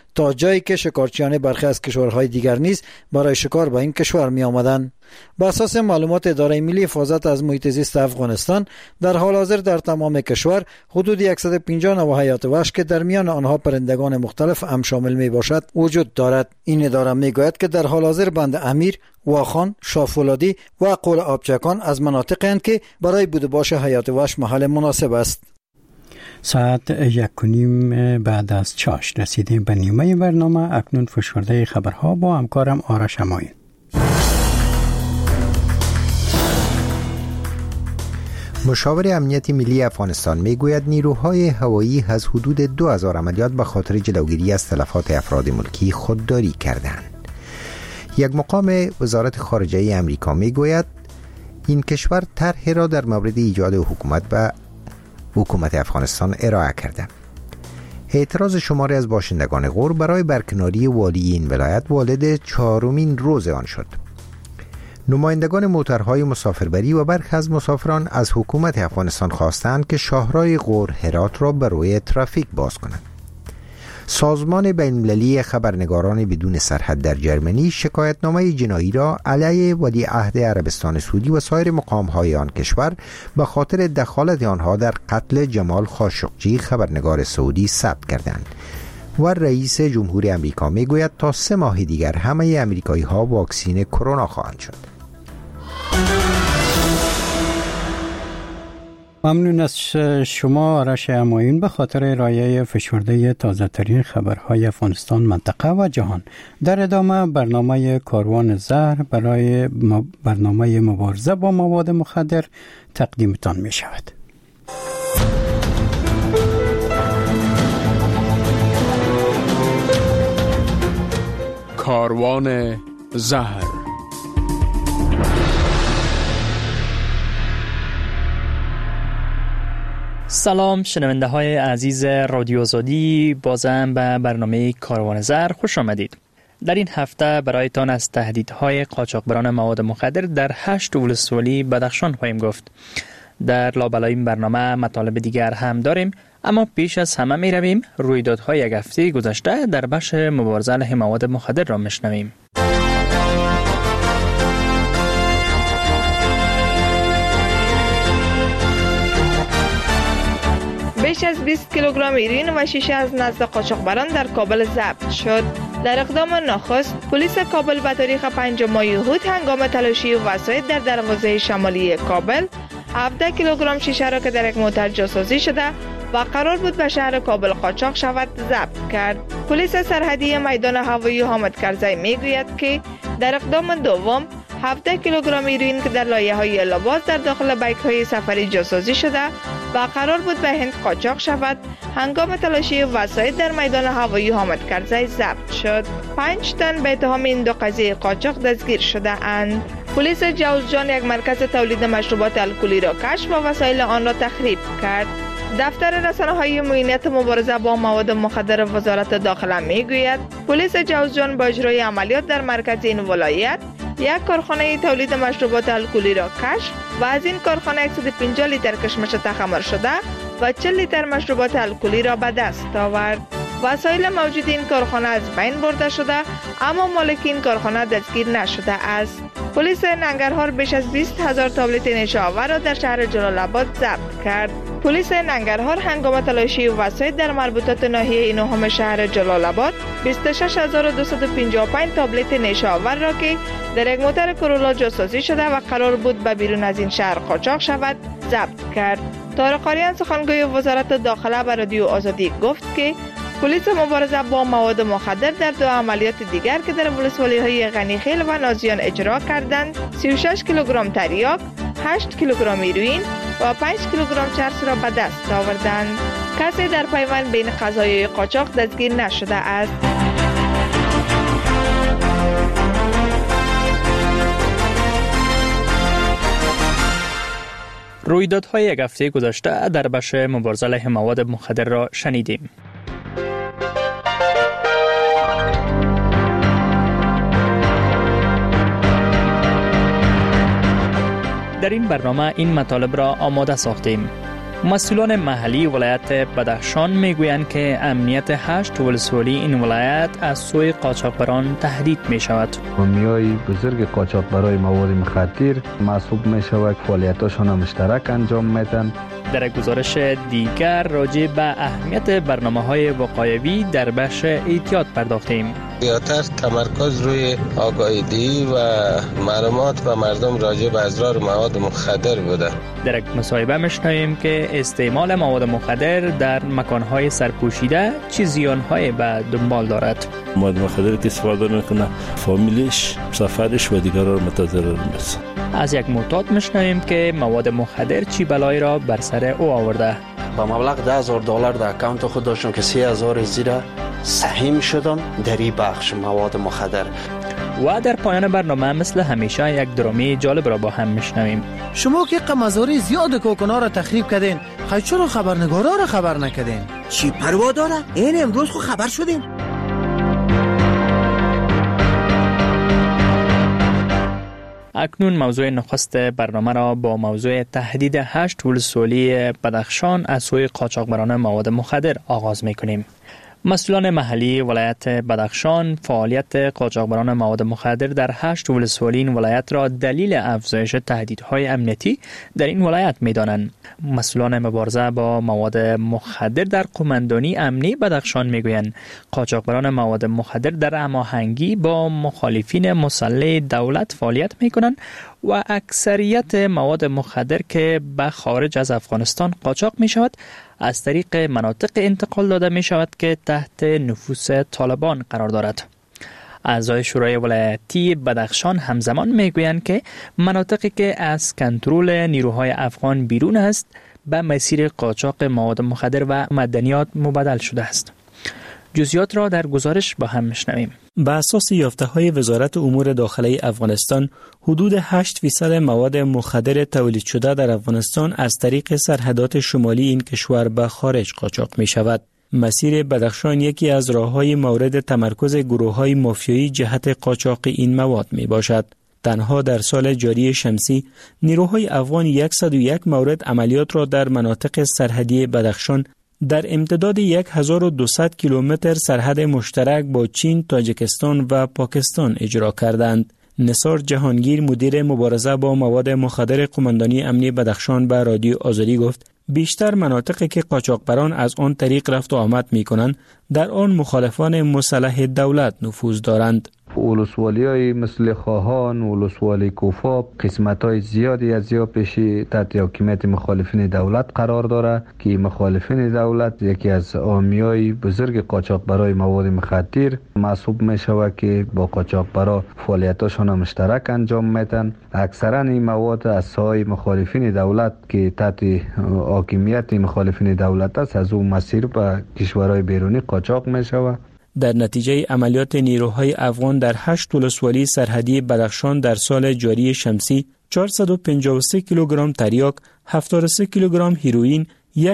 تا جایی که شکارچیان برخی از کشورهای دیگر نیز برای شکار به این کشور می آمدند. بر اساس معلومات اداره ملی حفاظت از محیط زیست افغانستان، در حال حاضر در تمام کشور حدود 150 نوع حیات وحش که در میان آنها پرندگان مختلف هم شامل می باشد وجود دارد. این اداره می گوید که در حال حاضر بند امیر، واخان، شافولادی و قول آبچکان از مناطقی هستند که برای بود و باش حیات وحش محل مناسب است. ساعت 1:30 بعد از چاش رسیدیم به نیمه برنامه. اکنون فشرده خبرها با همکارم آرش همایون. مشاور امنیت ملی افغانستان میگوید نیروهای هوایی از حدود 2000 عملیات به خاطر جلوگیری از تلفات افراد ملکی خودداری کردند. یک مقام وزارت خارجه امریکا میگوید این کشور طرحی را در مورد ایجاد حکومت به حکومت افغانستان ارائه کرده. اعتراض شماری از باشندگان غور برای برکناری والی این ولایت والد 4مین روز آن شد. نمایندگان موترهای مسافربری و برخی از مسافران از حکومت افغانستان خواستند که شاهراه غور هرات را برای ترافیک باز کنند. سازمان بین‌المللی خبرنگاران بدون سرحد در جرمنی شکایتنامه جنایی را علیه ولیعهد عربستان سعودی و سایر مقام‌های آن کشور به خاطر دخالت آنها در قتل جمال خاشقجی خبرنگار سعودی ثبت کردند و رئیس جمهور امریکا میگوید تا 3 ماه دیگر همه امریکایی‌ها واکسین کرونا خواهند شد. ممنون از شما آرش همایون به خاطر ارائه فشرده تازه ترین خبرهای افغانستان، منطقه و جهان. در ادامه برنامه کاروان زهر برای برنامه مبارزه با مواد مخدر تقدیمتان می شود. کاروان زهر. سلام شنونده های عزیز رادیو آزادی، بازم به برنامه کاروان زهر خوش آمدید. در این هفته برایتان از تهدیدهای قاچاقبران مواد مخدر در 8 ولسوالی بدخشان خواهیم گفت. در لابلای این برنامه مطالب دیگر هم داریم، اما پیش از همه می رویم رویدادهای یک هفته گذشته در بخش مبارزه علیه مواد مخدر را میشنویم. بیش از 20 کیلوگرم هیروئین و شیشه از نزد قاچاقبران در کابل ضبط شد. در اقدام نخست، پلیس کابل به تاریخ 5 ماه یهود هنگام تلاشی وسایل در دروازه شمالی کابل 17 کیلوگرم شیشه را که در یک موتر جاسازی شده و قرار بود به شهر کابل قاچاق شود ضبط کرد. پلیس سرحدی میدان هوایی حامد کرزی میگوید که در اقدام دوم 17 کیلوگرم هیروئین که در لایه‌های لباس در داخل بیک‌های سفری جاسازی شده و قرار بود به هند قاچاق شود، هنگام تلاشی وسایل در میدان هوایی حامد کرزی ضبط شد. 5 تن به اتهام این دو قضیه قاچاق دستگیر شده اند. پلیس جوزجان یک مرکز تولید مشروبات الکلی را کشف و وسایل آن را تخریب کرد. دفتر رسانه‌های معینیت مبارزه با مواد مخدر وزارت داخله میگوید پلیس جوزجان با اجرای عملیات در مرکز این ولایت یک کارخانه تولید مشروبات الکلی را کشف و از این کارخانه 150 لیتر کشمش تخمر شده و 40 لیتر مشروبات الکلی را به دست آورد. وسایل موجود این کارخانه از بین برده شده اما مالک این کارخانه دستگیر نشده است. پلیس ننگرهار بیش از 20,000 تابلت نشه آور را در شهر جلال آباد ضبط کرد. پلیس ننگرهار هنگام تلاشی وسایل در مربوطات ناحیه نهم شهر جلال آباد 26255 تابلت نشه آور را که در یک موتر کرولا جاسازی شده و قرار بود به بیرون از این شهر قاچاق شود ضبط کرد. طارق آریان سخنگوی وزارت داخله به رادیو آزادی گفت که پلیس مبارزه با مواد مخدر در 2 عملیات دیگر که در ولسوالی‌های غنیخیل و نازیان اجرا کردند 36 کیلوگرم تریاک، 8 کیلوگرم هیروئین و 5 کیلوگرم چرس را به دست آوردند. کسی در پیوند بین قضایای قاچاق دستگیر نشده است. رویدادهای یک هفته گذشته در بخش مبارزه علیه مواد مخدر را شنیدیم. در این برنامه این مطالب را آماده ساختیم. مسئولان محلی ولایت بدخشان میگویند که امنیت 8 ولسوالی این ولایت از سوی قاچاقبران تهدید می شود. حامیای بزرگ قاچاقبرای مواد مخدر محسوب می شود، فعالیتاشان مشترک انجام میدن. در گزارش دیگر راجع به اهمیت برنامه‌های وقایوی در بخش احتیاط پرداختیم. زیادتر تمرکز روی آگاهی دهی و معلومات به مردم راجع به اضرار مواد مخدر بوده. در یک مصاحبه می‌شنویم که استعمال مواد مخدر در مکان‌های سرپوشیده چه زیان‌هایی به دنبال دارد. مواد مخدر که استفاده می‌کنه فامیلش، سفرش و دیگران را متضرر می‌سازد. از یک معتاد می‌شنویم که مواد مخدر چی بلایی را بر سر او آورده. با مبلغ $10,000 در اکانت خود داشتم که 3,000 زیر سهیم شدم در این بخش مواد مخدر. و در پایان برنامه مثل همیشه یک درامی جالب را با هم میشنویم. شما که قمازوری زیاد کوکنا را تخریب کردین، خیلی چرا خبرنگارا را خبر نکردین؟ چی پروا داره؟ این امروز خو خبر شدیم. اکنون موضوع نخست برنامه را با موضوع تهدید 8 ولسوالی بدخشان از سوی قاچاقبران مواد مخدر آغاز می‌کنیم. مسئولان محلی ولایت بدخشان فعالیت قاچاقبران مواد مخدر در 8 ولسوالی این ولایت را دلیل افزایش تهدیدهای امنیتی در این ولایت می‌دانند. مسئولان مبارزه با مواد مخدر در قماندانی امنی بدخشان می‌گویند قاچاقبران مواد مخدر در هماهنگی با مخالفین مسلح دولت فعالیت می‌کنند و اکثریت مواد مخدر که به خارج از افغانستان قاچاق می‌شود از طریق مناطق انتقال داده می شود که تحت نفوذ طالبان قرار دارد. اعضای شورای ولایتی بدخشان همزمان می گویند که مناطقی که از کنترل نیروهای افغان بیرون است به مسیر قاچاق مواد مخدر و معدنیات مبادل شده است. جزئیات را در گزارش با هم میشنویم. به اساس یافته‌های وزارت امور داخلی افغانستان، حدود 8% مواد مخدر تولید شده در افغانستان از طریق سرحدات شمالی این کشور به خارج قاچاق می شود. مسیر بدخشان یکی از راه‌های مورد تمرکز گروه‌های مافیایی جهت قاچاق این مواد می باشد. تنها در سال جاری شمسی، نیروهای افغان 101 مورد عملیات را در مناطق سرحدی بدخشان در امتداد 1200 کیلومتر سرحد مشترک با چین، تاجیکستان و پاکستان اجرا کردند. نثار جهانگیر مدیر مبارزه با مواد مخدر قماندانی امنی بدخشان به رادیو آزادی گفت بیشتر مناطقی که قاچاقبران از آن طریق رفت و آمد می‌کنند در آن مخالفان مسلح دولت نفوذ دارند. ولسوالی‌های مثل خواهان، ولسوالی کوفا، قسمت‌های زیادی از یا پیشی تحت حاکمیت مخالفین دولت قرار داره که مخالفین دولت یکی از حامیای بزرگ قاچاقبرای مواد مخدر محسوب می‌شود که با قاچاقبرا فعالیتاشان مشترک انجام میدن. اکثرا این مواد از سای مخالفین دولت که تحت حاکمیت مخالفین دولت است از اون مسیر به کشورهای بیرونی قاچاق می‌شود. در نتیجه عملیات نیروهای افغان در 8 ولسوالی سرحدی بدخشان در سال جاری شمسی 453 کیلوگرم تریاک، 73 کیلوگرم هیروئین،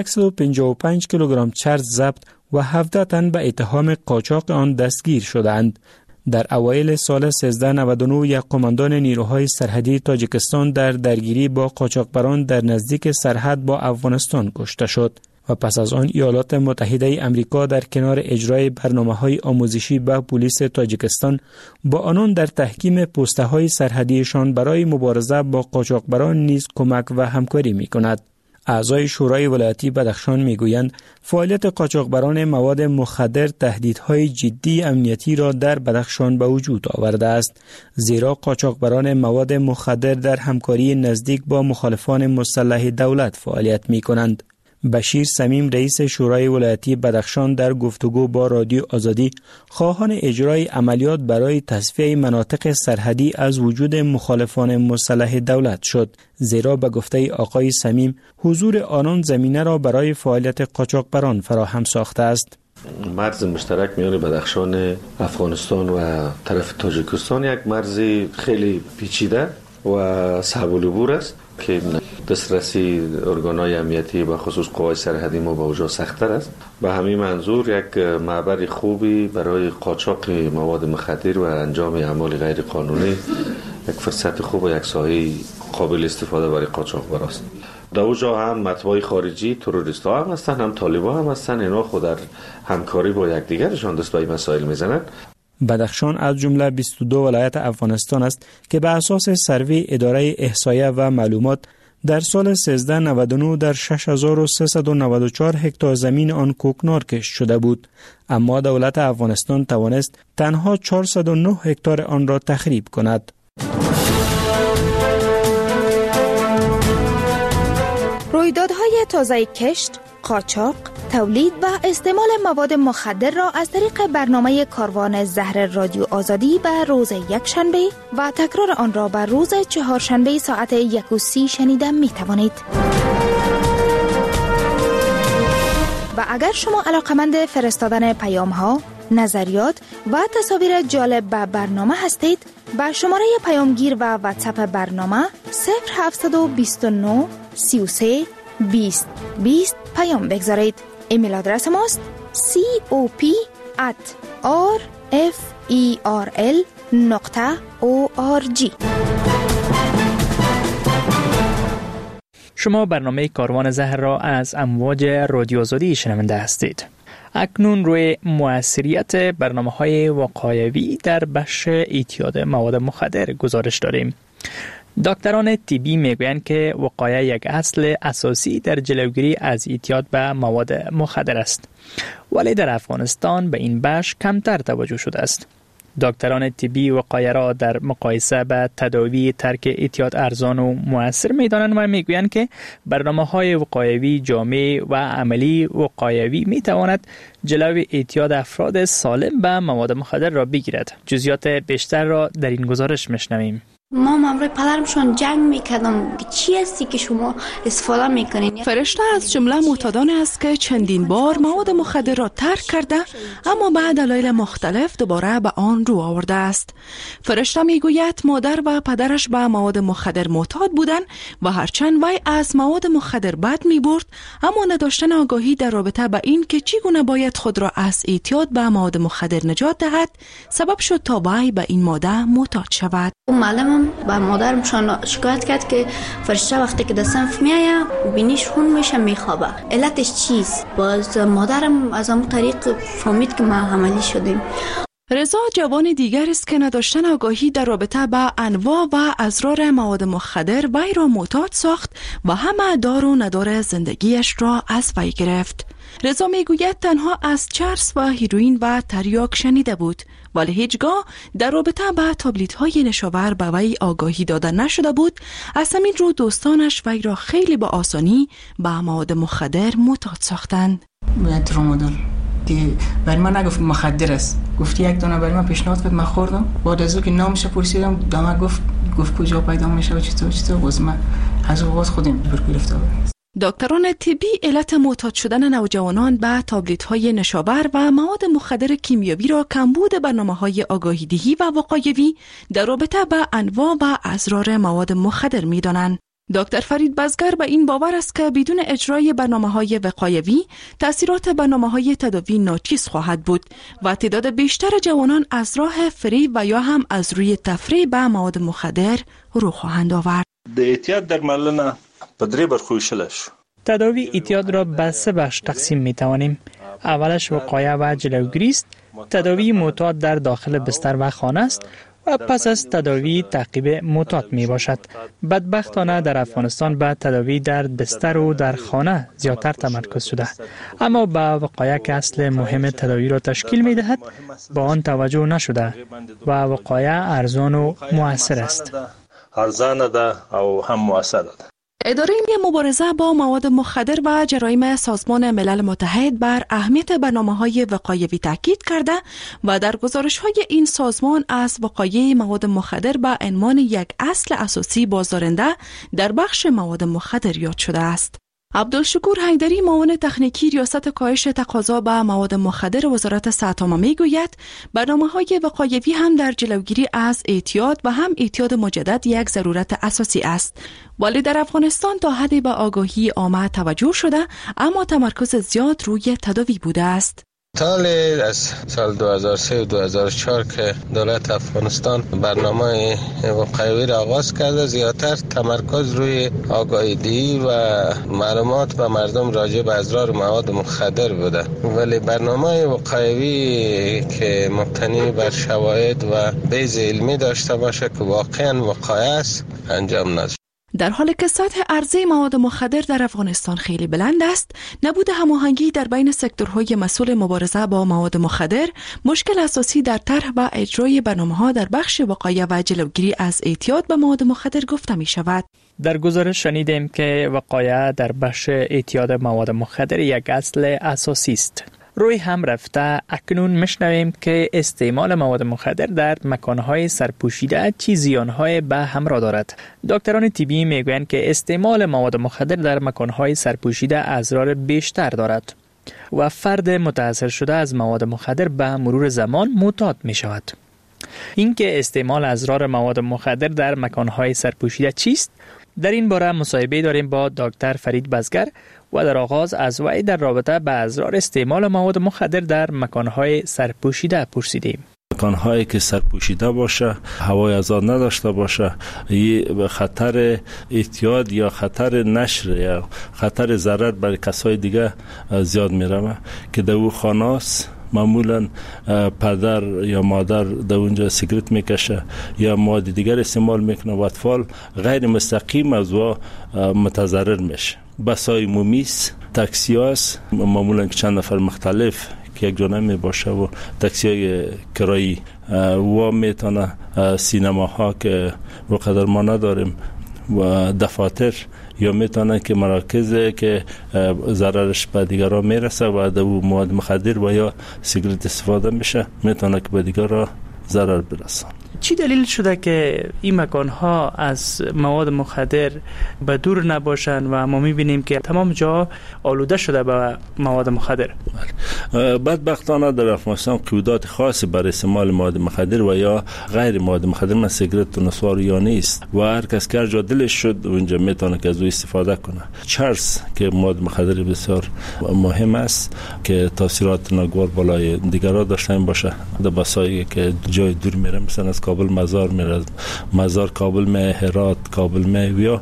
155 کیلوگرم چرس ضبط و 17 تن به اتهام قاچاق آن دستگیر شدند. در اوایل سال 1399 یک قماندان نیروهای سرحدی تاجیکستان در درگیری با قاچاقبران در نزدیک سرحد با افغانستان کشته شد و پس از آن ایالات متحده امریکا در کنار اجرای برنامه‌های آموزشی به پلیس تاجیکستان با آنان در تحکیم پست‌های سرحدیشان برای مبارزه با قاچاقبران نیز کمک و همکاری می‌کند. اعضای شورای ولایتی بدخشان می‌گویند فعالیت قاچاقبران مواد مخدر تهدیدهای جدی امنیتی را در بدخشان به وجود آورده است، زیرا قاچاقبران مواد مخدر در همکاری نزدیک با مخالفان مسلح دولت فعالیت می‌کنند. بشیر صمیم رئیس شورای ولایتی بدخشان در گفتگو با رادیو آزادی خواهان اجرای عملیات برای تصفیه مناطق سرحدی از وجود مخالفان مسلح دولت شد، زیرا به گفته آقای صمیم حضور آنان زمینه را برای فعالیت قاچاقبران فراهم ساخته است. مرز مشترک میان بدخشان، افغانستان و طرف تاجیکستان یک مرز خیلی پیچیده و صعب العبور است که دسترسی ارگان‌های امنیتی به خصوص قوای سرحدی ما با اوجا سخت‌تر است. به همین منظور یک معبر خوبی برای قاچاق مواد مخدر و انجام اعمال غیر قانونی یک فرصت خوب و یک ساحه قابل استفاده برای قاچاقبر است. در اونجا هم مطبوع خارجی تروریست ها هم هستن، هم طالبان هم هستن. اینا خود در همکاری با یکدیگرشان دست به این مسائل میزنن. بدخشان از جمله 22 ولایت افغانستان است که به اساس سروی اداره احصایه و معلومات در سال 1399 در 6394 هکتار زمین آن کوکنار کشت شده بود، اما دولت افغانستان توانست تنها 409 هکتار آن را تخریب کند. رویدادهای تازه کشت، قاچاق، تولید و استعمال مواد مخدر را از طریق برنامه کاروان زهر رادیو آزادی به روز یکشنبه و تکرار آن را به روز چهارشنبه ساعت 1:30 شنیده می توانید. و اگر شما علاقمند فرستادن پیام ها، نظریات و تصاویر جالب به برنامه هستید، با شماره پیامگیر و واتساپ برنامه 0729 33 20 20 پیام بگذارید. ایمیل آدرس ماست cop@rferl.org. شما برنامه کاروان زهر را از امواج رادیو آزادی شنونده هستید. اکنون روی مؤثریت برنامه‌های وقایوی در بخش اعتیاد مواد مخدر گزارش داریم. دکتران طبی میگویند که وقایه یک اصل اساسی در جلوگیری از اعتیاد به مواد مخدر است، ولی در افغانستان به این بخش کمتر توجه شده است. دکتران طبی وقایه را در مقایسه به تداوی ترک اعتیاد ارزان و مؤثر می‌دانند و میگویند که برنامه‌های وقایوی جامع و عملی وقایوی می‌تواند جلوی اعتیاد افراد سالم به مواد مخدر را بگیرد. جزئیات بیشتر را در این گزارش می‌شنویم. ما امروی پدرمشون جنگ میکردم که چی هستی که شما استفاده میکنین. فرشته از جمله معتادان است که چندین بار مواد مخدر را ترک کرده اما به دلایل مختلف دوباره به آن رو آورده است. فرشته میگوید مادر و پدرش به مواد مخدر معتاد بودند و هرچند وی از مواد مخدر بد میبرد اما نداشتن آگاهی در رابطه با این که چگونه باید خود را از اعتیاد به مواد مخدر نجات دهد سبب شد تا وی به این ماده معتاد شود. معلمم با مادرمشان شکایت کرد که فرشته وقتی که در صنف میایه بینیش خون میشه میخوابه. علتش چیست؟ باز مادرم از همون طریق فهمید که ما عملی شدیم. رضا جوان دیگر است که نداشتن آگاهی در رابطه با انواع و اسرار مواد مخدر وی را معتاد ساخت و همه دار و ندار زندگیش را از وی گرفت. رضا میگوید تنها از چرس و هیروئین و تریاک شنیده بود ولی هیچگاه در رابطه با تابلیت‌های نشاور به وی آگاهی داده نشده بود. از همین رو دوستانش وی را خیلی با آسانی به مواد مخدر معتاد ساختند. ترامادول دیگه برای من نگفت مخدر است، گفتی یک دانه برای من پیشنهاد کرد، من خوردم. بعد از اون که نامش پرسیدم دامه گفت کجا پیدا میشه و چطور باز من از اون خودم گرفتم. دکتران طبی علت معتاد شدن نوجوانان به تابلیت‌های نشابر و مواد مخدر کیمیایی را کمبود برنامه‌های آگاهی‌دهی و وقایوی در رابطه با انواع و اسرار مواد مخدر می‌دانند. دکتر فرید بزگر به این باور است که بدون اجرای برنامه‌های وقایوی تأثیرات برنامه‌های تداوی ناچیز خواهد بود و تعداد بیشتر جوانان از راه فریب و یا هم از روی تفریح به مواد مخدر رو خواهند آورد. د اعتیاد درملنه په درې برخو ویشلی شو. تداوی اعتیاد را به 3 بخش تقسیم می توانیم. اولش وقایه و جلوگیری است. تداوی معتاد در داخل بستر و خانه است و پس از تداوی تعقیب معتاد می باشد. بدبختانه در افغانستان به تداوی در بستر و در خانه زیادتر تمرکز شده، اما به وقایه که اصل مهم تداوی را تشکیل می دهد با آن توجه نشده و وقایه ارزان و مؤثر است. ارزان ده او هم مؤثر ده. اداره مبارزه با مواد مخدر و جرایم سازمان ملل متحد بر اهمیت برنامه‌های وقایوی تاکید کرده و در گزارش‌های این سازمان از وقایع مواد مخدر به عنوان یک اصل اساسی بازدارنده در بخش مواد مخدر یاد شده است. عبدالشکور حیدری معاون تکنیکی ریاست کاهش تقاضا به مواد مخدر وزارت صحت عامه میگوید برنامه‌های وقایوی هم در جلوگیری از اعتیاد و هم اعتیاد مجدد یک ضرورت اساسی است، ولی در افغانستان تا حدی به آگاهی عامه توجه شده اما تمرکز زیاد روی تداوی بوده است. از سال 2003 و 2004 که دولت افغانستان برنامه وقایوی را آغاز کرده، زیادتر تمرکز روی آگاهی و معلومات به مردم راجع به اضرار مواد مخدر بوده، ولی برنامه وقایوی که مبتنی بر شواهد و بیض علمی داشته باشه که واقعا وقایع است انجام نشد. در حالی که سطح عرضه مواد مخدر در افغانستان خیلی بلند است، نبود هماهنگی در بین سکتورهای مسئول مبارزه با مواد مخدر مشکل اساسی در طرح و اجرای برنامه‌ها در بخش وقایع و جلوگیری از اعتیاد به مواد مخدر گفته می شود. در گزارش شنیدیم که وقایع در بخش اعتیاد مواد مخدر یک اصل اساسی است. روی هم رفته اکنون میشنویم که استعمال مواد مخدر در مکانهای سرپوشیده چه زیانهای به همراه دارد. دکتران طبی میگویند که استعمال مواد مخدر در مکانهای سرپوشیده اضرار بیشتر دارد و فرد متاثر شده از مواد مخدر به مرور زمان معتاد می شود. اینکه استعمال اضرار مواد مخدر در مکانهای سرپوشیده چیست؟ در این باره مصاحبه داریم با دکتر فرید بزگر و در آغاز از وی در رابطه با اضرار استعمال مواد مخدر در مکانهای سرپوشیده پرسیدیم. مکانهایی که سرپوشیده باشه، هوای آزاد نداشته باشه، خطر اعتیاد یا خطر نشر یا خطر ضرر برای کسای دیگه زیاد میره که در او خاناس معمولا پدر یا مادر در اونجا سیگرت میکشه یا مواد دیگر استعمال میکنه و اطفال غیر مستقیم از او متضرر میشه. بسای مومیس، تاکسیاس معمولا چند نفر مختلف که یک جانب می باشه و تاکسی های کرایی و میتونه سینماها که وقدر ما نداریم و دفاتر یا میتونه که مراکز که ضررش به دیگران میرسه و در مواد مخدر و یا سیگرت استفاده میشه میتونه که به دیگران ضرر برسه. چی دلیل شده که این مکانها از مواد مخدر به دور نباشن و ما میبینیم که تمام جا آلوده شده به مواد مخدر؟ بدبختانه در افغانستان قیودات خاصی برای استعمال مواد مخدر و یا غیر مواد مخدر مثل سیگرت و نسوار یا نیست و هر کس که هر جا دلش شد اونجا میتونه که از او استفاده کنه. چرس که مواد مخدر بسیار مهم است که تاثیرات ناگوار بالای دیگران داشته باشه. در بسایی که جای دور میره مثلا از کابل مزار میره، مزار کابل می، هرات کابل می یا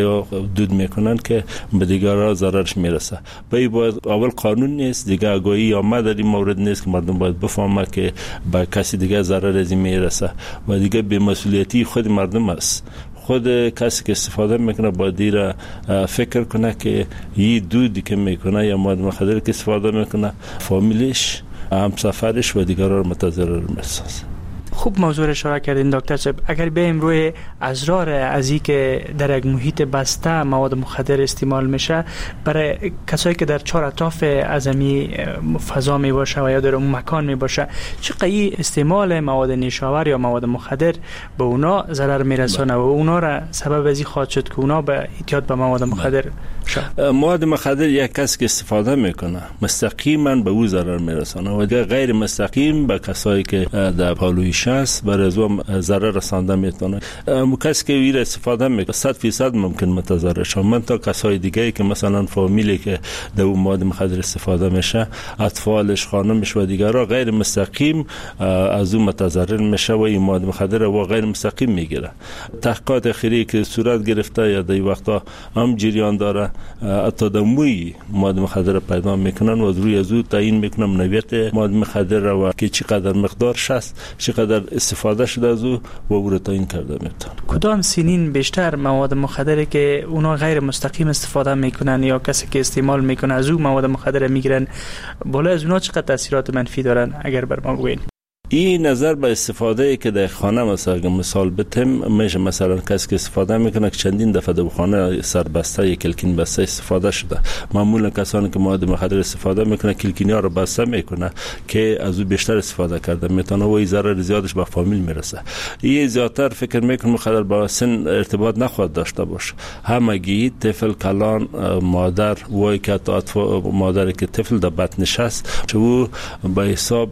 دود میکنن که به دیگران ضررش میرسه. باید اول قانون نیست، دیگه آگاهی آمد در این مورد نیست که مردم باید بفهمه که به کسی دیگه ضرر از این میرسه و دیگه به مسئولیتی خود مردم است. خود کسی که استفاده میکنه باید دیر فکر کنه که این دودی که میکنه یا مواد مخدر که استفاده میکنه فامیلش، همسفرش و دیگران رو متضرر میسازه. خوب موضوع اشاره کردین دکتر صاحب. اگر بیایم روی اضرار از این که در یک محیط بسته مواد مخدر استعمال میشه برای کسایی که در چهار اطراف ازمی فضا می باشه و یا در اون مکان می باشه، چقدر استعمال مواد نیشاور یا مواد مخدر به اونا ضرر میرسونه و اونا را سبب از این خواهد شد که اونا به اعتیاد به مواد مخدر شد؟ مواد مخدر یک کس که استفاده میکنه مستقیما به او ضرر میرسونه و غیر مستقیم به کسایی که در پالویش است برای از ضرر رسانده میتونه. کسی که ویر استفاده میکنه 100% ممکن متضرر شه. من تا کسای دیگه که مثلا فامیلی که در اون مواد مخدر استفاده میشه، اطفالش، خانمش و دیگران غیر مستقیم از اون متضرر میشه و این مواد مخدر و غیر مستقیم میگیره. تحقیقات اخیری که صورت گرفته یا در وقتا هم جریان داره، حتی دموی مواد مخدر پیدا میکنن و روی از او تعیین میکنن نوعیت مواد مخدر و که چقدر مقدارش است، چقدر استفاده شده از او و او رو تعیین کرده میتونه. کدام سنین بیشتر مواد مخدری که اونا غیر مستقیم استفاده میکنن یا کسی که استعمال میکنه از او مواد مخدر میگیرن، بالا از اونا چقدر تاثیرات منفی دارن اگر بر ما بگوین؟ این نظر به استفاده که در خانه مثال بتم میشه، مثلا کسی که استفاده میکنه که چندین دفعه در خانه سربسته یا کلکین بسته استفاده شده. معمولا کسانی که مواد مخدر استفاده میکنه کلکینی ها رو بسته میکنه که از او بیشتر استفاده کرده میتونه و این ضرر زیادش به فامیل میرسه. این زیادتر فکر میکنه مخدر با سن ارتباط نخواهد داشته باشه. همگی طفل، کلان، مادر و که مادر که طفل در بطنش هست چه او به حساب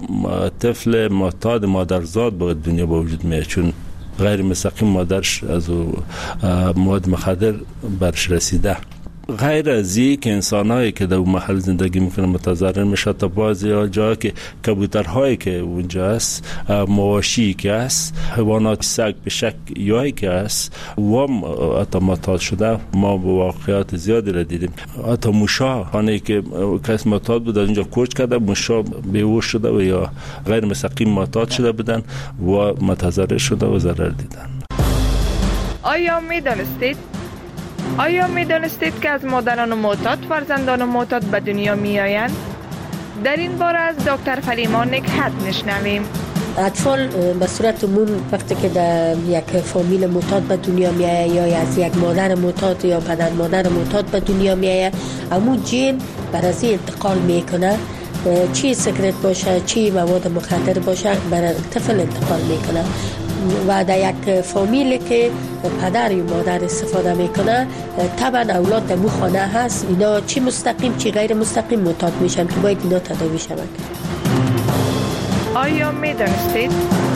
طفل معتاد مادرزاد به دنیا با وجود میاد، چون غیر مستقیم مادرش از مواد مخدر برش رسیده. غیر از یک انسانایی که در اون محل زندگی میکنن متضرر میشه، تا بعضی جا که کبوترهایی که اونجا است، مواشی که است، حیوانات سگ به شک یایی که است و حتی معتاد شده. ما با واقعیات زیادی را دیدیم. حتی موشا خانه که کس معتاد بود اونجا کوچ کرده، موشا بیهوش شده و یا غیر مستقیم معتاد شده بودن و متضرر شده و ضرر دیدن. آیا میدانستید که از مادران معتاد فرزندان معتاد به دنیا می آیند؟ در این باره از دکتر فلیمان نکهت نشنویم. اطفال به صورت عموم وقتی که در یک فامیل معتاد به دنیا می آید یا از یک مادر معتاد یا پدر مادر معتاد به دنیا می آید، اما جین بر از انتقال میکنه، چی سیگرت باشه چی مواد مخدر باشه بر طفل انتقال میکنه. و در یک فامیل که پدر یا مادر استفاده میکنه، طبعا اولاد در مو خانه هست، اینا چی مستقیم چی غیر مستقیم معتاد میشن که باید اینا تداوی شوند. آیا میدانستید؟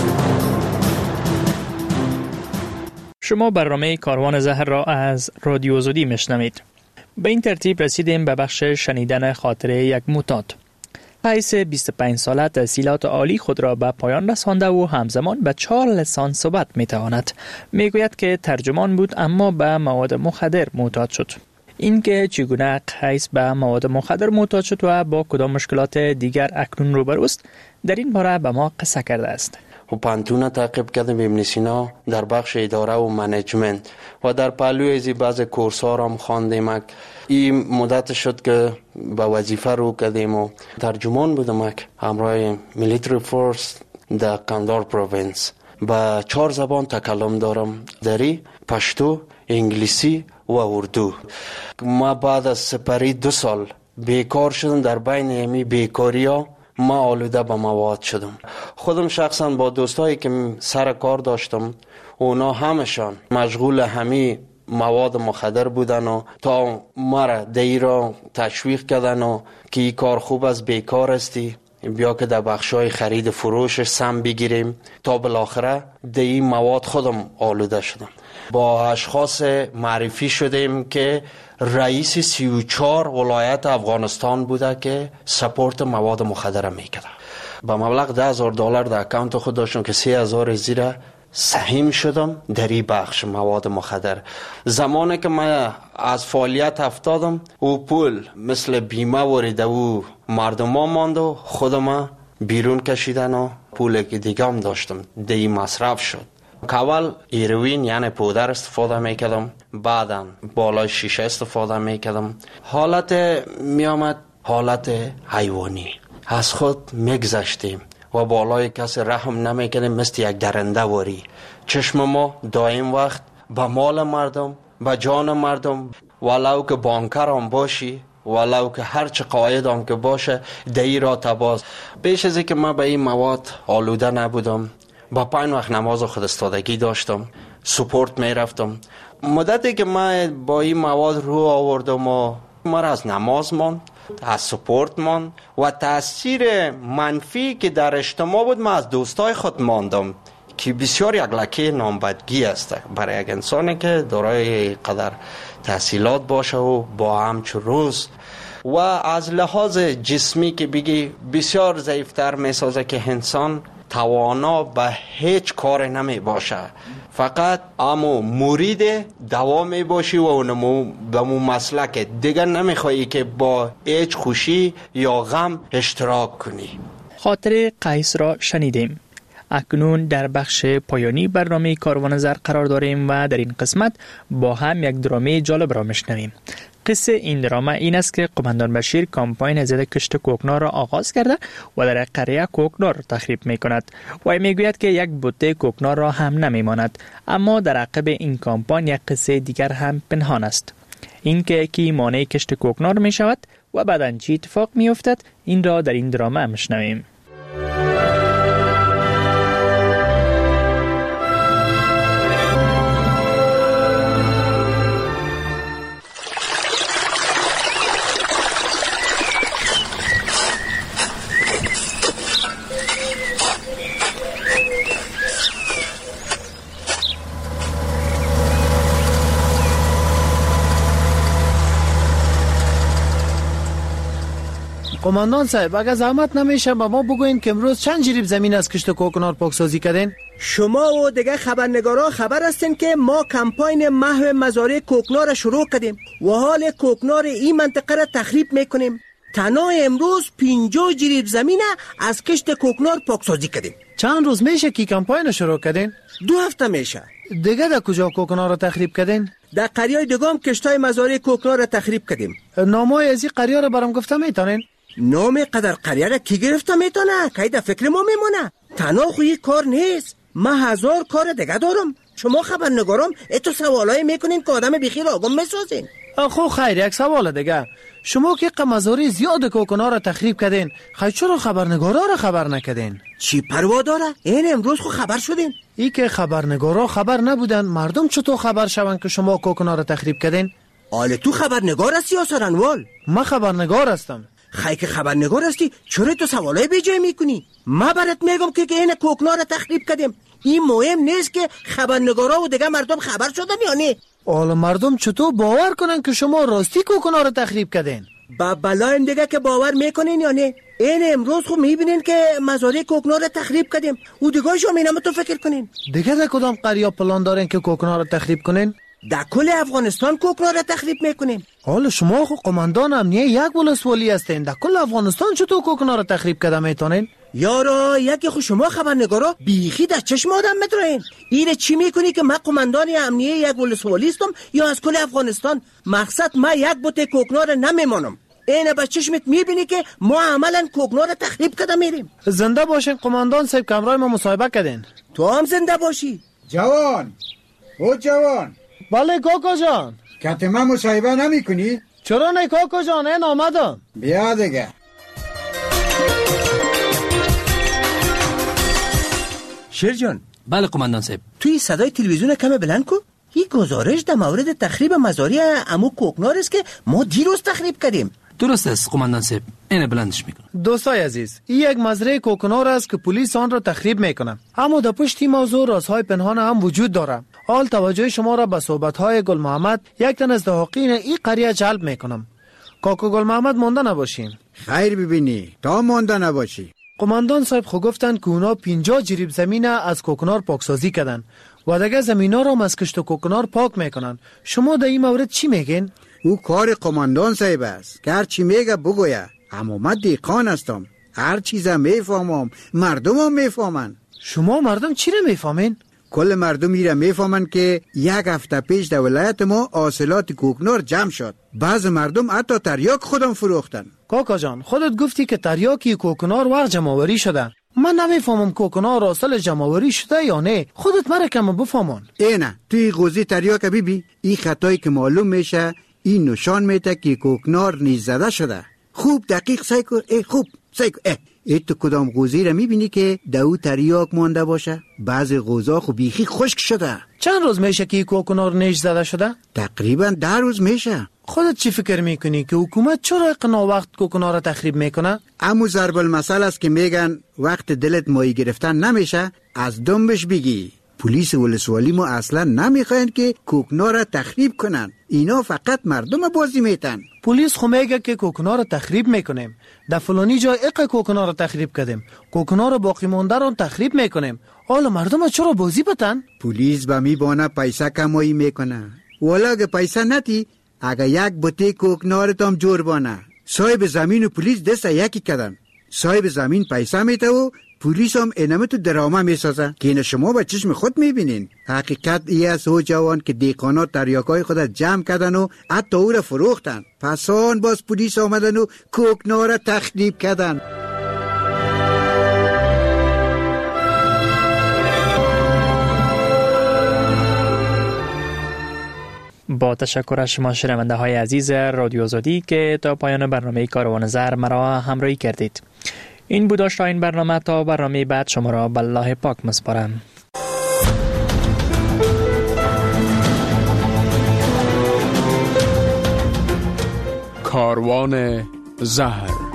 شما برنامه کاروان زهر را از رادیو آزادی میشنوید. به این ترتیب رسیدیم به بخش شنیدن خاطره یک معتاد. قیس 25 ساله تحصیلات عالی خود را به پایان رسانده و همزمان به 4 لسان صحبت میتواند. میگوید که ترجمان بود اما به مواد مخدر معتاد شد. اینکه چگونه قیس به مواد مخدر معتاد شد و با کدام مشکلات دیگر اکنون روبروست، در این باره به ما قصه کرده است. و پانتون تعقیب کردم ابن سینا در بخش اداره و منیجمنت و در پهلوی از بعض کورس ها را هم خواندیم. این مدت شد که به وظیفه رو کردیم و ترجمان بودم همراه میلیتری فورس در قندار پروینس. با 4 زبان تکلم دارم، دری، پشتو، انگلیسی و اردو. ما بعد از سپری 2 سال بیکار شدم. در بین امی بیکاری ها ما آلوده به مواد شدم. خودم شخصا با دوستایی که سر کار داشتم، اونا همشان مشغول همی مواد مخدر بودن و تا مرا دی را تشویق کردن و که این کار خوب است، بیکار استی، بیا که در بخشای خرید فروشش سم بگیریم. تا بالاخره دی مواد خودم آلوده شدم. با اشخاص معرفی شدیم که رئیس 34 ولایت افغانستان بوده که سپورت مواد مخدر میکرده. با مبلغ $10,000 در اکانت خود داشتم که 3,000 زیر سهم شدم در این بخش مواد مخدر. زمانی که من از فعالیت افتادم او پول مثل بیمه وریده و مردم ها ماند و خودم بیرون کشیدن و پول که دیگه هم داشتم دی مصرف شد. اول هیروین یعنی پودر استفاده میکردم، بعدا بالای شیشه استفاده میکردم. حالت میامد حالت حیوانی، از خود میگذشتیم و بالای کسی رحم نمیکردیم، مثل یک درنده واری. چشم ما دائم وقت به مال مردم، به جان مردم، ولو که بانکر هم باشی، ولو که هرچه قاید هم که باشه، دی را تباز. بیش از که من به این مواد آلوده نبودم، با 5 وقت نماز خود استادگی داشتم، سپورت می رفتم. مدتی که من با این مواد رو آوردم و من از نماز ماند، از سپورت ماند و تاثیر منفی که در اجتماع بود من از دوستای خود ماندم که بسیار یک لکه نامبدگی است برای یک انسانی که دارای قدر تحصیلات باشه و با همچو روز و از لحاظ جسمی که بگی بسیار ضعیفتر می سازه که انسان توانا به هیچ کار نمی باشه، فقط امو مرید دوا می باشی و اونمو به مو مسلک دیگر نمی خواهی که با هیچ خوشی یا غم اشتراک کنی. خاطر قیس را شنیدیم. اکنون در بخش پایانی برنامه کاروان زر قرار داریم و در این قسمت با هم یک درامه جالب را میشنویم. قصه این درامه این است که قماندان بشیر کامپاین ضد کشت کوکنار را آغاز کرده و در قریه کوکنار را تخریب می کند و میگوید که یک بوته کوکنار را هم نمی ماند. اما در عقب این کامپاین یک قصه دیگر هم پنهان است. این که کی مانع کشت کوکنار می شود و بعداً چی اتفاق می افتد، این را در این درامه میشنویم. قماندان صاحب اگر زحمت نمیشه با ما بگوین که امروز چند جریب زمین از کشت کوکنار پاکسازی کردین؟ شما و دیگه خبرنگارا خبر هستین که ما کمپاین محو مزارع کوکنار را شروع کردیم و حال کوکنار این منطقه را تخریب میکنیم. تنها امروز 50 جریب زمین از کشت کوکنار پاکسازی کردیم. چند روز میشه که کمپاین شروع کردین؟ 2 هفته میشه. دیگه در کجا کوکنار را تخریب کردین؟ در قریای دگام کشتای مزارع کوکنار را تخریب کردیم. نامای از این قریه را برام گفته میتونین؟ نام قدر قریه را کی گرفته میتونه؟ که در فکر ما میمونه. تنها خوی کار نیست، من 1000 کار دیگه دارم. شما خبرنگارام اتو سوالای میکنین که آدم بیخیر آگم میسازین. خب خیر، یک سوال دیگه. شما که مزارع زیاد کوکنار را تخریب کردین، خیر چرا خبرنگارا را خبر نکردین؟ چی پروا داره؟ این امروز خو خبر شدین. ای که خبرنگارا خبر نبودن، مردم چطور خبر شون که شما کوکنار را تخریب کردین؟ آله تو خبرنگار هستی یا سرانوال؟ من خبرنگار هستم. خیر که خبرنگار هستی چرا تو سوالای بیجای میکنی؟ من برات میگم که این کوکنار را تخریب کردیم. این مهم نیست که خبرنگارا و دیگه مردم خبر شدن یا نه. حالا مردم چطور باور کنن که شما راستی کوکنار را تخریب کردین؟ با بلایم دیگه که باور میکنین یا نه. این امروز خب میبینین که مزارع کوکنار را تخریب کردیم و دیگه شما اینم تو فکر کنین. دیگه در کدام قریه پلان دارین که کوکنار را تخریب کنین؟ در کل افغانستان کوکنار را تخریب میکنین. حالا شما خب قماندان امنیه یک ولسوالی هستین، در کل افغانستان چطور کوکنار را تخریب کرده میتونین؟ یارا یکی خود شما خبرنگارا بیخی در چشم آدم میترین. اینه چی میکنی که من قماندان امنیه یک ولسوالی هستم یا از کل افغانستان؟ مقصد من یک بوته کوکنار نمیمانم. اینه به چشمت میبینی که ما عملا کوکنار تخریب کرده میریم. زنده باشین قماندان صاحب، کمرای ما مصاحبه کردین. تو هم زنده باشی. جوان او جوان. بله کاکا جان. کت من مصاحبه نمی کنی؟ چرا نه کاکا جان، این آمدم. بیا دیگه. شیر جان. بله قماندان صاحب. توی صدای تلویزیون کم بلند کو. این گزارش در مورد تخریب مزارع عمو کوکنار است که ما دیروز تخریب کردیم. درست است قماندان صاحب، اینو بلندش میکنم. دوستای عزیز، این یک مزرعه کوکنار است که پلیس آن را تخریب میکنه. اما در پشت این موضوع رازهای پنهان هم وجود داره. حال توجه شما را به صحبت‌های گل محمد، یک تن از دهاقین این قریه جلب میکنم. کاکو گل محمد مانده نباشین. خیر ببینی، تا مانده نباشی. قماندان صاحب خو گفتن که اونا 50 جریب زمین از کوکنار پاکسازی کردن و دیگه زمینا را از کشت کوکنار پاک میکنن. شما در این مورد چی میگین؟ او کار قماندان صاحب است که هر چی میگه بگویه. اما من دیقان هستم، هر چیزا میفهمم، مردم هم میفهمن. شما مردم چی را میفهمین؟ کل مردم ایره میفهمن که یک هفته پیش در ولایت ما حاصلات کوکنار جمع شد. بعض مردم حتی تریاک خودم فروختن. کاکا جان، خودت گفتی که تریاکی کوکنار وقت جمع‌آوری شده. من نمیفهمم کوکنار حاصل جمع‌آوری شده یا نه. خودت مرا کم بفهمون. اینه توی قوزی تریاک بیبی این خطایی که معلوم میشه این نشان میده که کوکنار نیز زده شده. خوب دقیق سعی کن. خوب سعی کن. تو کدام قوزی را میبینی که دو تریاک مانده باشه؟ بعضی قوزا خو بیخی خشک شده. چند روز میشه که کوکنار نیش زده شده؟ تقریبا 10 روز میشه. خودت چی فکر میکنی که حکومت چرا اقنا وقت کوکنار را تخریب میکنه؟ امو ضرب المثل است که میگن وقت دلت ماهی گرفتن نمیشه از دنبش بگی. پلیس ولسوالی ما اصلا نمیخواین که کوکنار را تخریب کنن. اینا فقط مردم بازی میتن. پلیس خو میگه که کوکنار را تخریب میکنیم. در فلانی جای اق کوکنار را تخریب کردیم. کوکنار باقی مانده را تخریب میکنیم. حالا مردم چرا بازی بتن؟ پلیس با میبانه پیسه کمایی میکنه. والا اگه پیسه نتی اگه یک بوته کوکنار تام جور بانه. صاحب زمین و پلیس دست یکی کردن. صاحب زمین پیسه میته و پلیس هم اینمه تو درامه میسازه که این شما به چشم خود میبینین. حقیقت ای است او جوان که دیقانا تریاکای خود جمع کردن و حتی او را فروختن. پس آن باز پلیس آمدن و کوکنار را تخریب کردن. با تشکر از شما شنونده های عزیز رادیو آزادی که تا پایان برنامه کاروان زر مرا همراهی کردید. این بود داشت این برنامه. تا برنامه بعد شما را به الله پاک مسپارم. کاروان زهر